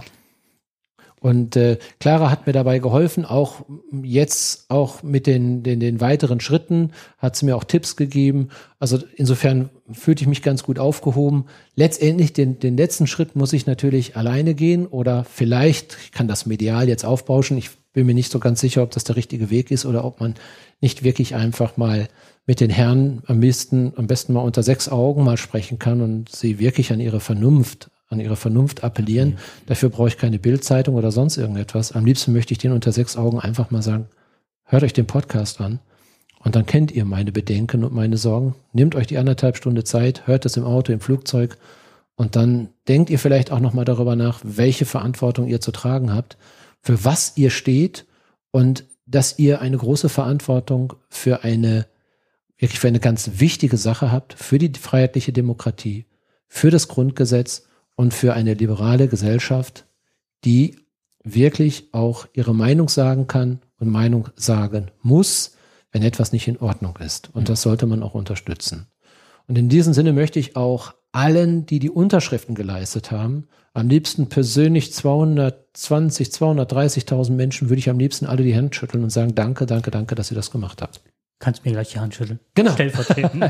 Und äh, Clara hat mir dabei geholfen, auch jetzt auch mit den, den, den weiteren Schritten, hat sie mir auch Tipps gegeben. Also insofern fühlte ich mich ganz gut aufgehoben. Letztendlich den, den letzten Schritt muss ich natürlich alleine gehen oder vielleicht, ich kann das medial jetzt aufbauschen, ich bin mir nicht so ganz sicher, ob das der richtige Weg ist oder ob man nicht wirklich einfach mal mit den Herren am besten, am besten mal unter sechs Augen mal sprechen kann und sie wirklich an ihre Vernunft an ihre Vernunft appellieren. Mhm. Dafür brauche ich keine Bildzeitung oder sonst irgendetwas. Am liebsten möchte ich denen unter sechs Augen einfach mal sagen, hört euch den Podcast an und dann kennt ihr meine Bedenken und meine Sorgen. Nehmt euch die anderthalb Stunde Zeit, hört es im Auto, im Flugzeug und dann denkt ihr vielleicht auch nochmal darüber nach, welche Verantwortung ihr zu tragen habt, für was ihr steht und dass ihr eine große Verantwortung für eine, wirklich für eine ganz wichtige Sache habt, für die freiheitliche Demokratie, für das Grundgesetz und für eine liberale Gesellschaft, die wirklich auch ihre Meinung sagen kann und Meinung sagen muss, wenn etwas nicht in Ordnung ist. Und das sollte man auch unterstützen. Und in diesem Sinne möchte ich auch allen, die die Unterschriften geleistet haben, am liebsten persönlich zweihundertzwanzig, zweihundertdreißigtausend Menschen, würde ich am liebsten alle die Hand schütteln und sagen, danke, danke, danke, dass ihr das gemacht habt. Kannst mir gleich die Hand schütteln. Genau. Stellvertretend.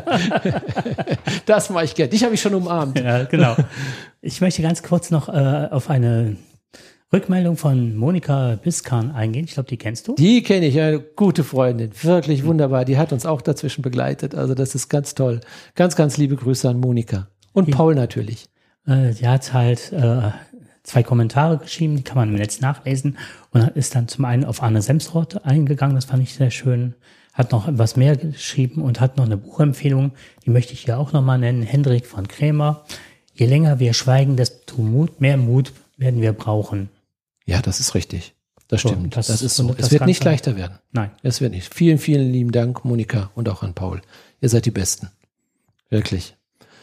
Das mache ich gerne. Dich habe ich schon umarmt. Ja, genau. Ich möchte ganz kurz noch äh, auf eine Rückmeldung von Monika Biskan eingehen. Ich glaube, die kennst du. Die kenne ich, eine gute Freundin. Wirklich wunderbar. Die hat uns auch dazwischen begleitet. Also das ist ganz toll. Ganz, ganz liebe Grüße an Monika. Und die, Paul natürlich. Äh, die hat halt äh, zwei Kommentare geschrieben, die kann man im Netz nachlesen. Und ist dann zum einen auf Arne Semsrott eingegangen. Das fand ich sehr schön. Hat noch etwas mehr geschrieben und hat noch eine Buchempfehlung, die möchte ich hier auch nochmal nennen, Hendrik von Krämer. Je länger wir schweigen, desto Mut, mehr Mut werden wir brauchen. Ja, das ist richtig. Das so, stimmt. Das, das ist so. Das es wird nicht leichter werden. Nein. Es wird nicht. Vielen, vielen lieben Dank, Monika und auch an Paul. Ihr seid die Besten. Wirklich.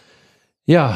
Ja,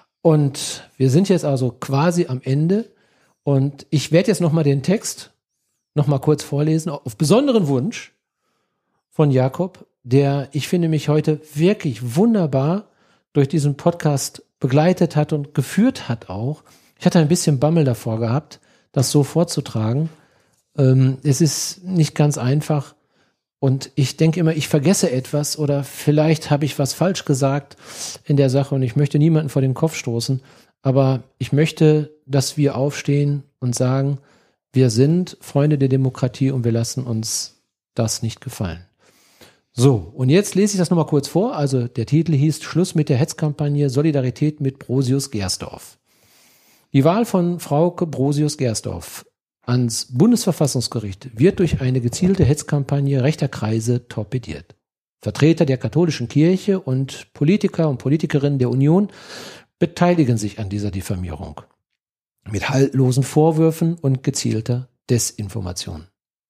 und wir sind jetzt also quasi am Ende und ich werde jetzt nochmal den Text nochmal kurz vorlesen, auf besonderen Wunsch von Jakob, der, ich finde, mich heute wirklich wunderbar durch diesen Podcast begleitet hat und geführt hat auch. Ich hatte ein bisschen Bammel davor gehabt, das so vorzutragen. Ähm, es ist nicht ganz einfach und ich denke immer, ich vergesse etwas oder vielleicht habe ich was falsch gesagt in der Sache und ich möchte niemanden vor den Kopf stoßen, aber ich möchte, dass wir aufstehen und sagen, wir sind Freunde der Demokratie und wir lassen uns das nicht gefallen. So, und jetzt lese ich das nochmal kurz vor. Also der Titel hieß Schluss mit der Hetzkampagne, Solidarität mit Brosius-Gersdorf. Die Wahl von Frauke Brosius-Gersdorf ans Bundesverfassungsgericht wird durch eine gezielte Hetzkampagne rechter Kreise torpediert. Vertreter der katholischen Kirche und Politiker und Politikerinnen der Union beteiligen sich an dieser Diffamierung mit haltlosen Vorwürfen und gezielter Desinformation.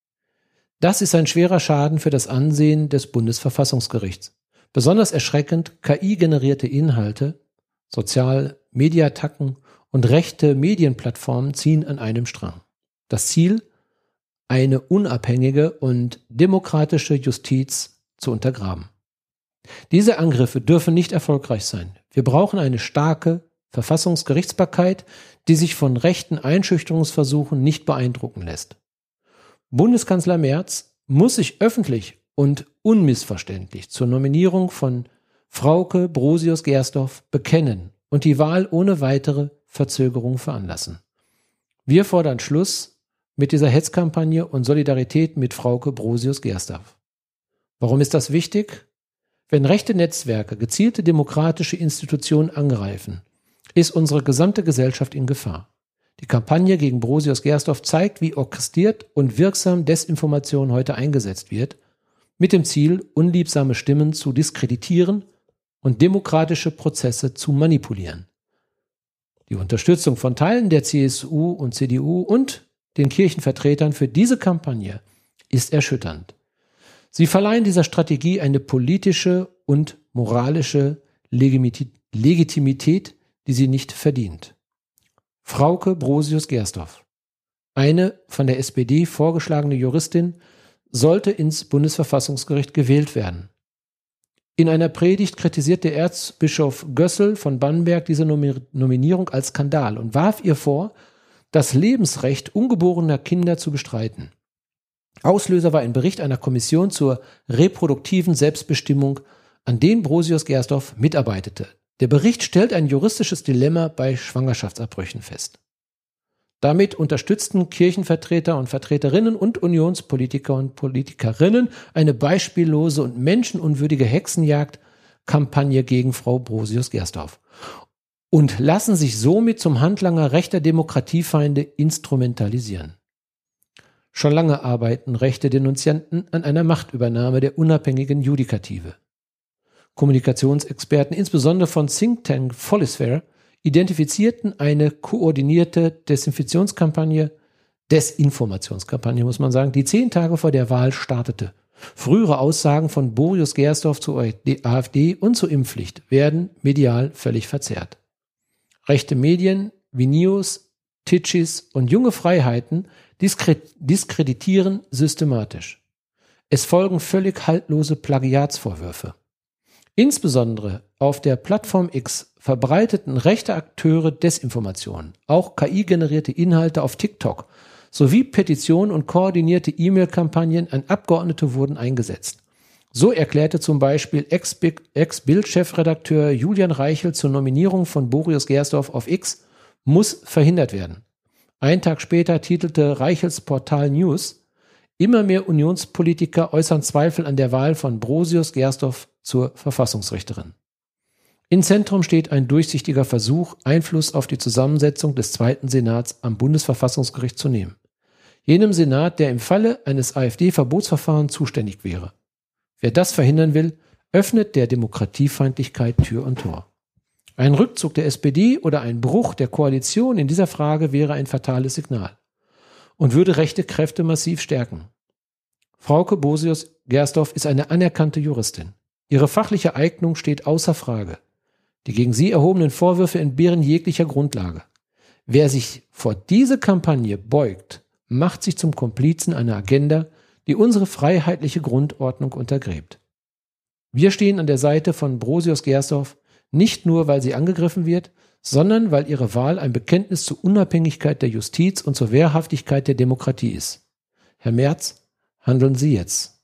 Das ist ein schwerer Schaden für das Ansehen des Bundesverfassungsgerichts. Besonders erschreckend, K I-generierte Inhalte, Sozial-Media-Attacken und rechte Medienplattformen ziehen an einem Strang. Das Ziel, eine unabhängige und demokratische Justiz zu untergraben. Diese Angriffe dürfen nicht erfolgreich sein. Wir brauchen eine starke Verfassungsgerichtsbarkeit, die sich von rechten Einschüchterungsversuchen nicht beeindrucken lässt. Bundeskanzler Merz muss sich öffentlich und unmissverständlich zur Nominierung von Frauke Brosius-Gersdorf bekennen und die Wahl ohne weitere Verzögerung veranlassen. Wir fordern Schluss mit dieser Hetzkampagne und Solidarität mit Frauke Brosius-Gersdorf. Warum ist das wichtig? Wenn rechte Netzwerke gezielte demokratische Institutionen angreifen, ist unsere gesamte Gesellschaft in Gefahr. Die Kampagne gegen Brosius-Gersdorf zeigt, wie orchestriert und wirksam Desinformation heute eingesetzt wird mit dem Ziel, unliebsame Stimmen zu diskreditieren und demokratische Prozesse zu manipulieren. Die Unterstützung von Teilen der C S U und C D U und den Kirchenvertretern für diese Kampagne ist erschütternd. Sie verleihen dieser Strategie eine politische und moralische Legitimität, die sie nicht verdient. Frauke Brosius-Gersdorf, eine von der S P D vorgeschlagene Juristin, sollte ins Bundesverfassungsgericht gewählt werden. In einer Predigt kritisierte Erzbischof Gössel von Bamberg diese Nominierung als Skandal und warf ihr vor, das Lebensrecht ungeborener Kinder zu bestreiten. Auslöser war ein Bericht einer Kommission zur reproduktiven Selbstbestimmung, an den Brosius-Gersdorf mitarbeitete. Der Bericht stellt ein juristisches Dilemma bei Schwangerschaftsabbrüchen fest. Damit unterstützten Kirchenvertreter und Vertreterinnen und Unionspolitiker und Politikerinnen eine beispiellose und menschenunwürdige Hexenjagd-Kampagne gegen Frau Brosius-Gersdorf und lassen sich somit zum Handlanger rechter Demokratiefeinde instrumentalisieren. Schon lange arbeiten rechte Denunzianten an einer Machtübernahme der unabhängigen Judikative. Kommunikationsexperten, insbesondere von Think Tank Follisphere, identifizierten eine koordinierte Desinfektionskampagne, Desinformationskampagne muss man sagen, die zehn Tage vor der Wahl startete. Frühere Aussagen von Brosius-Gersdorf zur AfD und zur Impfpflicht werden medial völlig verzerrt. Rechte Medien wie News, Titschis und Junge Freiheiten diskreditieren systematisch. Es folgen völlig haltlose Plagiatsvorwürfe. Insbesondere auf der Plattform X verbreiteten rechte Akteure Desinformationen, auch K I-generierte Inhalte auf TikTok, sowie Petitionen und koordinierte E-Mail-Kampagnen an Abgeordnete wurden eingesetzt. So erklärte zum Beispiel Ex-Bild-Chefredakteur Julian Reichel zur Nominierung von Brosius-Gersdorf auf X, muss verhindert werden. Ein Tag später titelte Reichels Portal News, immer mehr Unionspolitiker äußern Zweifel an der Wahl von Brosius-Gersdorf zur Verfassungsrichterin. Im Zentrum steht ein durchsichtiger Versuch, Einfluss auf die Zusammensetzung des Zweiten Senats am Bundesverfassungsgericht zu nehmen. Jenem Senat, der im Falle eines AfD-Verbotsverfahrens zuständig wäre. Wer das verhindern will, öffnet der Demokratiefeindlichkeit Tür und Tor. Ein Rückzug der S P D oder ein Bruch der Koalition in dieser Frage wäre ein fatales Signal und würde rechte Kräfte massiv stärken. Frauke Brosius-Gersdorf ist eine anerkannte Juristin. Ihre fachliche Eignung steht außer Frage. Die gegen sie erhobenen Vorwürfe entbehren jeglicher Grundlage. Wer sich vor diese Kampagne beugt, macht sich zum Komplizen einer Agenda, die unsere freiheitliche Grundordnung untergräbt. Wir stehen an der Seite von Brosius-Gersdorf, nicht nur, weil sie angegriffen wird, sondern weil ihre Wahl ein Bekenntnis zur Unabhängigkeit der Justiz und zur Wehrhaftigkeit der Demokratie ist. Herr Merz, handeln Sie jetzt.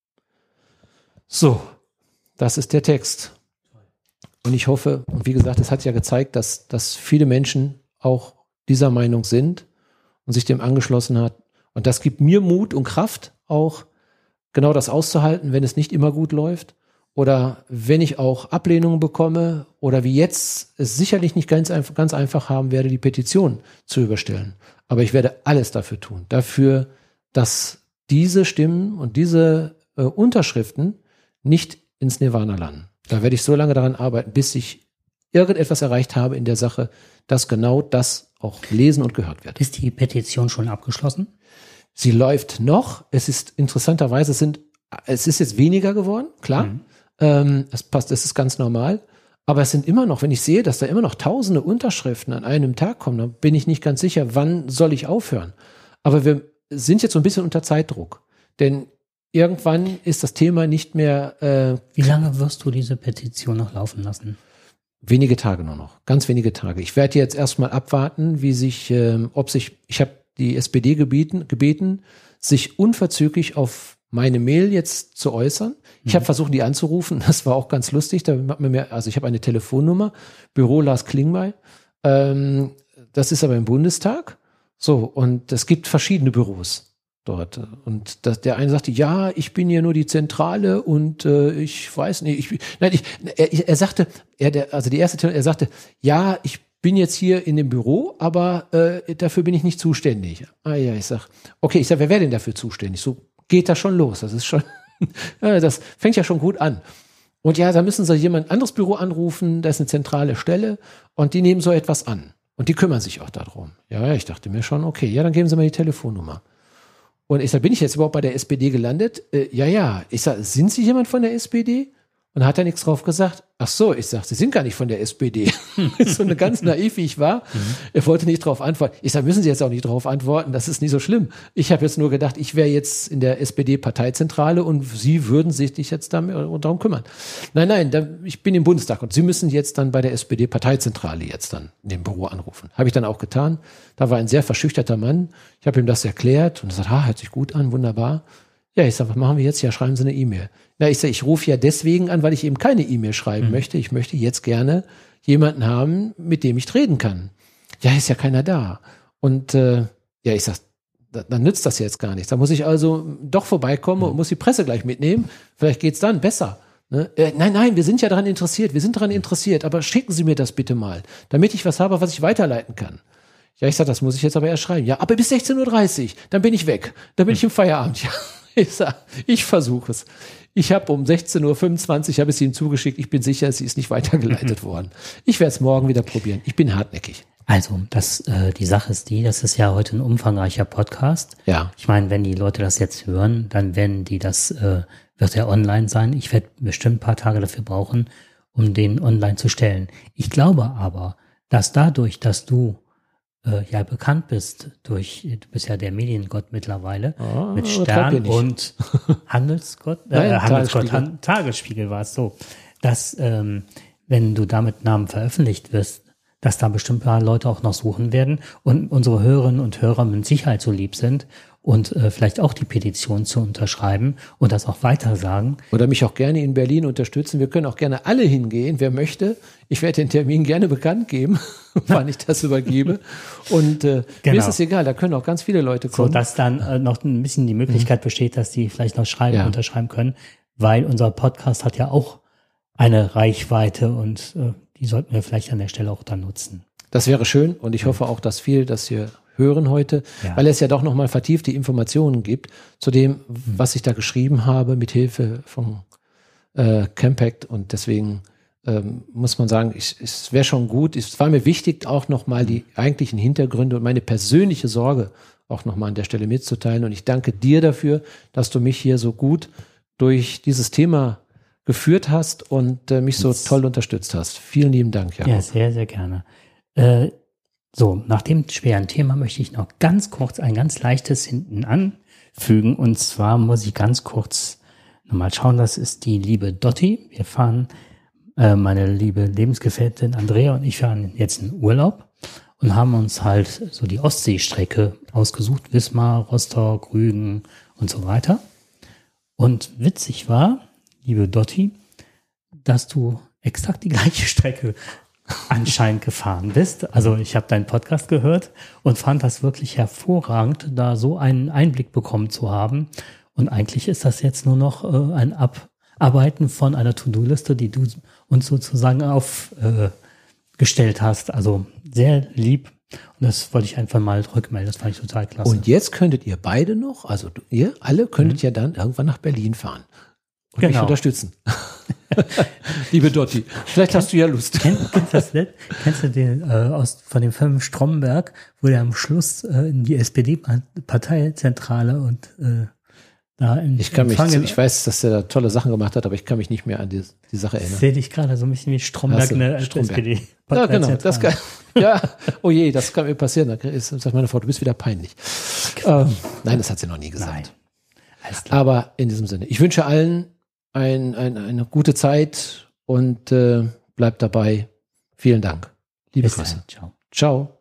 So, das ist der Text. Und ich hoffe, und wie gesagt, es hat ja gezeigt, dass, dass viele Menschen auch dieser Meinung sind und sich dem angeschlossen hat. Und das gibt mir Mut und Kraft, auch genau das auszuhalten, wenn es nicht immer gut läuft. Oder wenn ich auch Ablehnungen bekomme oder wie jetzt es sicherlich nicht ganz einfach, ganz einfach haben werde, die Petition zu überstellen. Aber ich werde alles dafür tun. Dafür, dass diese Stimmen und diese äh, Unterschriften nicht ins Nirvana landen. Da werde ich so lange daran arbeiten, bis ich irgendetwas erreicht habe in der Sache, dass genau das auch gelesen und gehört wird. Ist die Petition schon abgeschlossen? Sie läuft noch. Es ist interessanterweise, es sind, es ist jetzt weniger geworden, klar. Mhm. Ähm, das passt, das ist ganz normal. Aber es sind immer noch, wenn ich sehe, dass da immer noch tausende Unterschriften an einem Tag kommen, dann bin ich nicht ganz sicher, wann soll ich aufhören. Aber wir sind jetzt so ein bisschen unter Zeitdruck. Denn irgendwann ist das Thema nicht mehr... Äh, Wie lange wirst du diese Petition noch laufen lassen? Wenige Tage nur noch, ganz wenige Tage. Ich werde jetzt erstmal abwarten, wie sich, äh, ob sich, ich habe die S P D gebeten, gebeten, sich unverzüglich auf meine Mail jetzt zu äußern. Ich habe versucht, die anzurufen. Das war auch ganz lustig. Da hat man mir, also ich habe eine Telefonnummer, Büro Lars Klingbeil. Ähm, das ist aber im Bundestag. So, und es gibt verschiedene Büros dort. Und das, der eine sagte, ja, ich bin hier nur die Zentrale und äh, ich weiß nicht, ich, nein, ich, er, er sagte, er, der, also die erste, er sagte, ja, ich bin jetzt hier in dem Büro, aber äh, dafür bin ich nicht zuständig. Ah ja, ich sag, okay, ich sag, wer wäre denn dafür zuständig? So geht das schon los. Das ist schon, Ja, das fängt ja schon gut an. Und ja, da müssen sie jemand anderes Büro anrufen, da ist eine zentrale Stelle und die nehmen so etwas an. Und die kümmern sich auch darum. Ja, ich dachte mir schon, okay, ja, dann geben Sie mal die Telefonnummer. Und ich sage, bin ich jetzt überhaupt bei der S P D gelandet? Äh, ja, ja. Ich sage, sind Sie jemand von der S P D? Und hat er nichts drauf gesagt. Ach so, ich sage, Sie sind gar nicht von der S P D. So eine ganz naiv, wie ich war. Mhm. Er wollte nicht drauf antworten. Ich sage, müssen Sie jetzt auch nicht drauf antworten, das ist nicht so schlimm. Ich habe jetzt nur gedacht, ich wäre jetzt in der S P D-Parteizentrale und Sie würden sich jetzt damit, darum kümmern. Nein, nein, da, ich bin im Bundestag und Sie müssen jetzt dann bei der S P D-Parteizentrale jetzt dann in dem Büro anrufen. Habe ich dann auch getan. Da war ein sehr verschüchterter Mann. Ich habe ihm das erklärt und er sagt, ah, hört sich gut an, wunderbar. Ja, ich sage, was machen wir jetzt? Ja, schreiben Sie eine E-Mail. Na, ich sage, ich rufe ja deswegen an, weil ich eben keine E-Mail schreiben mhm. möchte. Ich möchte jetzt gerne jemanden haben, mit dem ich reden kann. Ja, ist ja keiner da. Und äh, ja, ich sage, da, dann nützt das jetzt gar nichts. Da muss ich also doch vorbeikommen mhm. und muss die Presse gleich mitnehmen. Vielleicht geht's dann besser. Ne? Äh, nein, nein, wir sind ja daran interessiert. Wir sind daran interessiert. Aber schicken Sie mir das bitte mal, damit ich was habe, was ich weiterleiten kann. Ja, ich sage, das muss ich jetzt aber erst schreiben. Ja, aber bis sechzehn Uhr dreißig, dann bin ich weg. Dann bin mhm. ich im Feierabend. Ja. Ich sag, ich versuche es. Ich habe um sechzehn Uhr fünfundzwanzig habe es Ihnen zugeschickt. Ich bin sicher, sie ist nicht weitergeleitet worden. Ich werde es morgen wieder probieren. Ich bin hartnäckig. Also, das, äh, die Sache ist die, das ist ja heute ein umfangreicher Podcast. Ja. Ich meine, wenn die Leute das jetzt hören, dann werden die das, äh, wird ja online sein. Ich werde bestimmt ein paar Tage dafür brauchen, um den online zu stellen. Ich glaube aber, dass dadurch, dass du äh, ja bekannt bist durch, du bist ja der Mediengott mittlerweile, oh, mit Stern und Handelsgott, äh, Nein, Handelsgott, Tagesspiegel, Han- Tagesspiegel war es so, dass ähm, wenn du damit Namen veröffentlicht wirst, dass da bestimmt ein paar Leute auch noch suchen werden und unsere Hörerinnen und Hörer mit Sicherheit so lieb sind und äh, vielleicht auch die Petition zu unterschreiben und das auch weiter sagen. Oder mich auch gerne in Berlin unterstützen. Wir können auch gerne alle hingehen, wer möchte. Ich werde den Termin gerne bekannt geben, wann ich das übergebe. Und äh, genau. Mir ist es egal, da können auch ganz viele Leute kommen. So, dass dann äh, noch ein bisschen die Möglichkeit besteht, dass die vielleicht noch schreiben, ja. unterschreiben können, weil unser Podcast hat ja auch eine Reichweite und äh, die sollten wir vielleicht an der Stelle auch dann nutzen. Das wäre schön und ich hoffe auch, dass viel, dass wir hören heute, ja. weil es ja doch nochmal vertieft die Informationen gibt zu dem, mhm. was ich da geschrieben habe, mit Hilfe von äh, Campact und deswegen ähm, muss man sagen, ich, es wäre schon gut, es war mir wichtig, auch nochmal die eigentlichen Hintergründe und meine persönliche Sorge auch nochmal an der Stelle mitzuteilen und ich danke dir dafür, dass du mich hier so gut durch dieses Thema geführt hast und äh, mich so toll unterstützt hast. Vielen lieben Dank, Jakob. Ja, sehr, sehr gerne. Äh, so, nach dem schweren Thema möchte ich noch ganz kurz ein ganz leichtes hinten anfügen. Und zwar muss ich ganz kurz nochmal schauen, das ist die liebe Dotti. Wir fahren, äh, meine liebe Lebensgefährtin Andrea und ich fahren jetzt in Urlaub und haben uns halt so die Ostseestrecke ausgesucht. Wismar, Rostock, Rügen und so weiter. Und witzig war, liebe Dotti, dass du exakt die gleiche Strecke anscheinend gefahren bist. Also ich habe deinen Podcast gehört und fand das wirklich hervorragend, da so einen Einblick bekommen zu haben. Und eigentlich ist das jetzt nur noch äh, ein Abarbeiten von einer To-Do-Liste, die du uns sozusagen aufgestellt äh, hast. Also sehr lieb. Und das wollte ich einfach mal rückmelden. Das fand ich total klasse. Und jetzt könntet ihr beide noch, also ihr alle könntet mhm. ja dann irgendwann nach Berlin fahren. Und genau. mich unterstützen. Liebe Dotti, vielleicht hast du ja Lust. Kenn, kennst, das, kennst du den äh, aus von dem Film Stromberg, wo der am Schluss äh, in die S P D-Parteizentrale und äh, da in ich kann Empfangen, mich, ich weiß, dass er da tolle Sachen gemacht hat, aber ich kann mich nicht mehr an die, die Sache erinnern. Sehe dich gerade so ein bisschen wie Stromberg in der S P D. Ja, genau. Das kann, ja, oh je, das kann mir passieren. Da ist, sagt meine Frau, du bist wieder peinlich. Ähm, nein, das hat sie noch nie gesagt. Aber in diesem Sinne, ich wünsche allen Ein, ein, eine gute Zeit und äh, bleibt dabei. Vielen Dank. Liebe Grüße. Ciao. Ciao.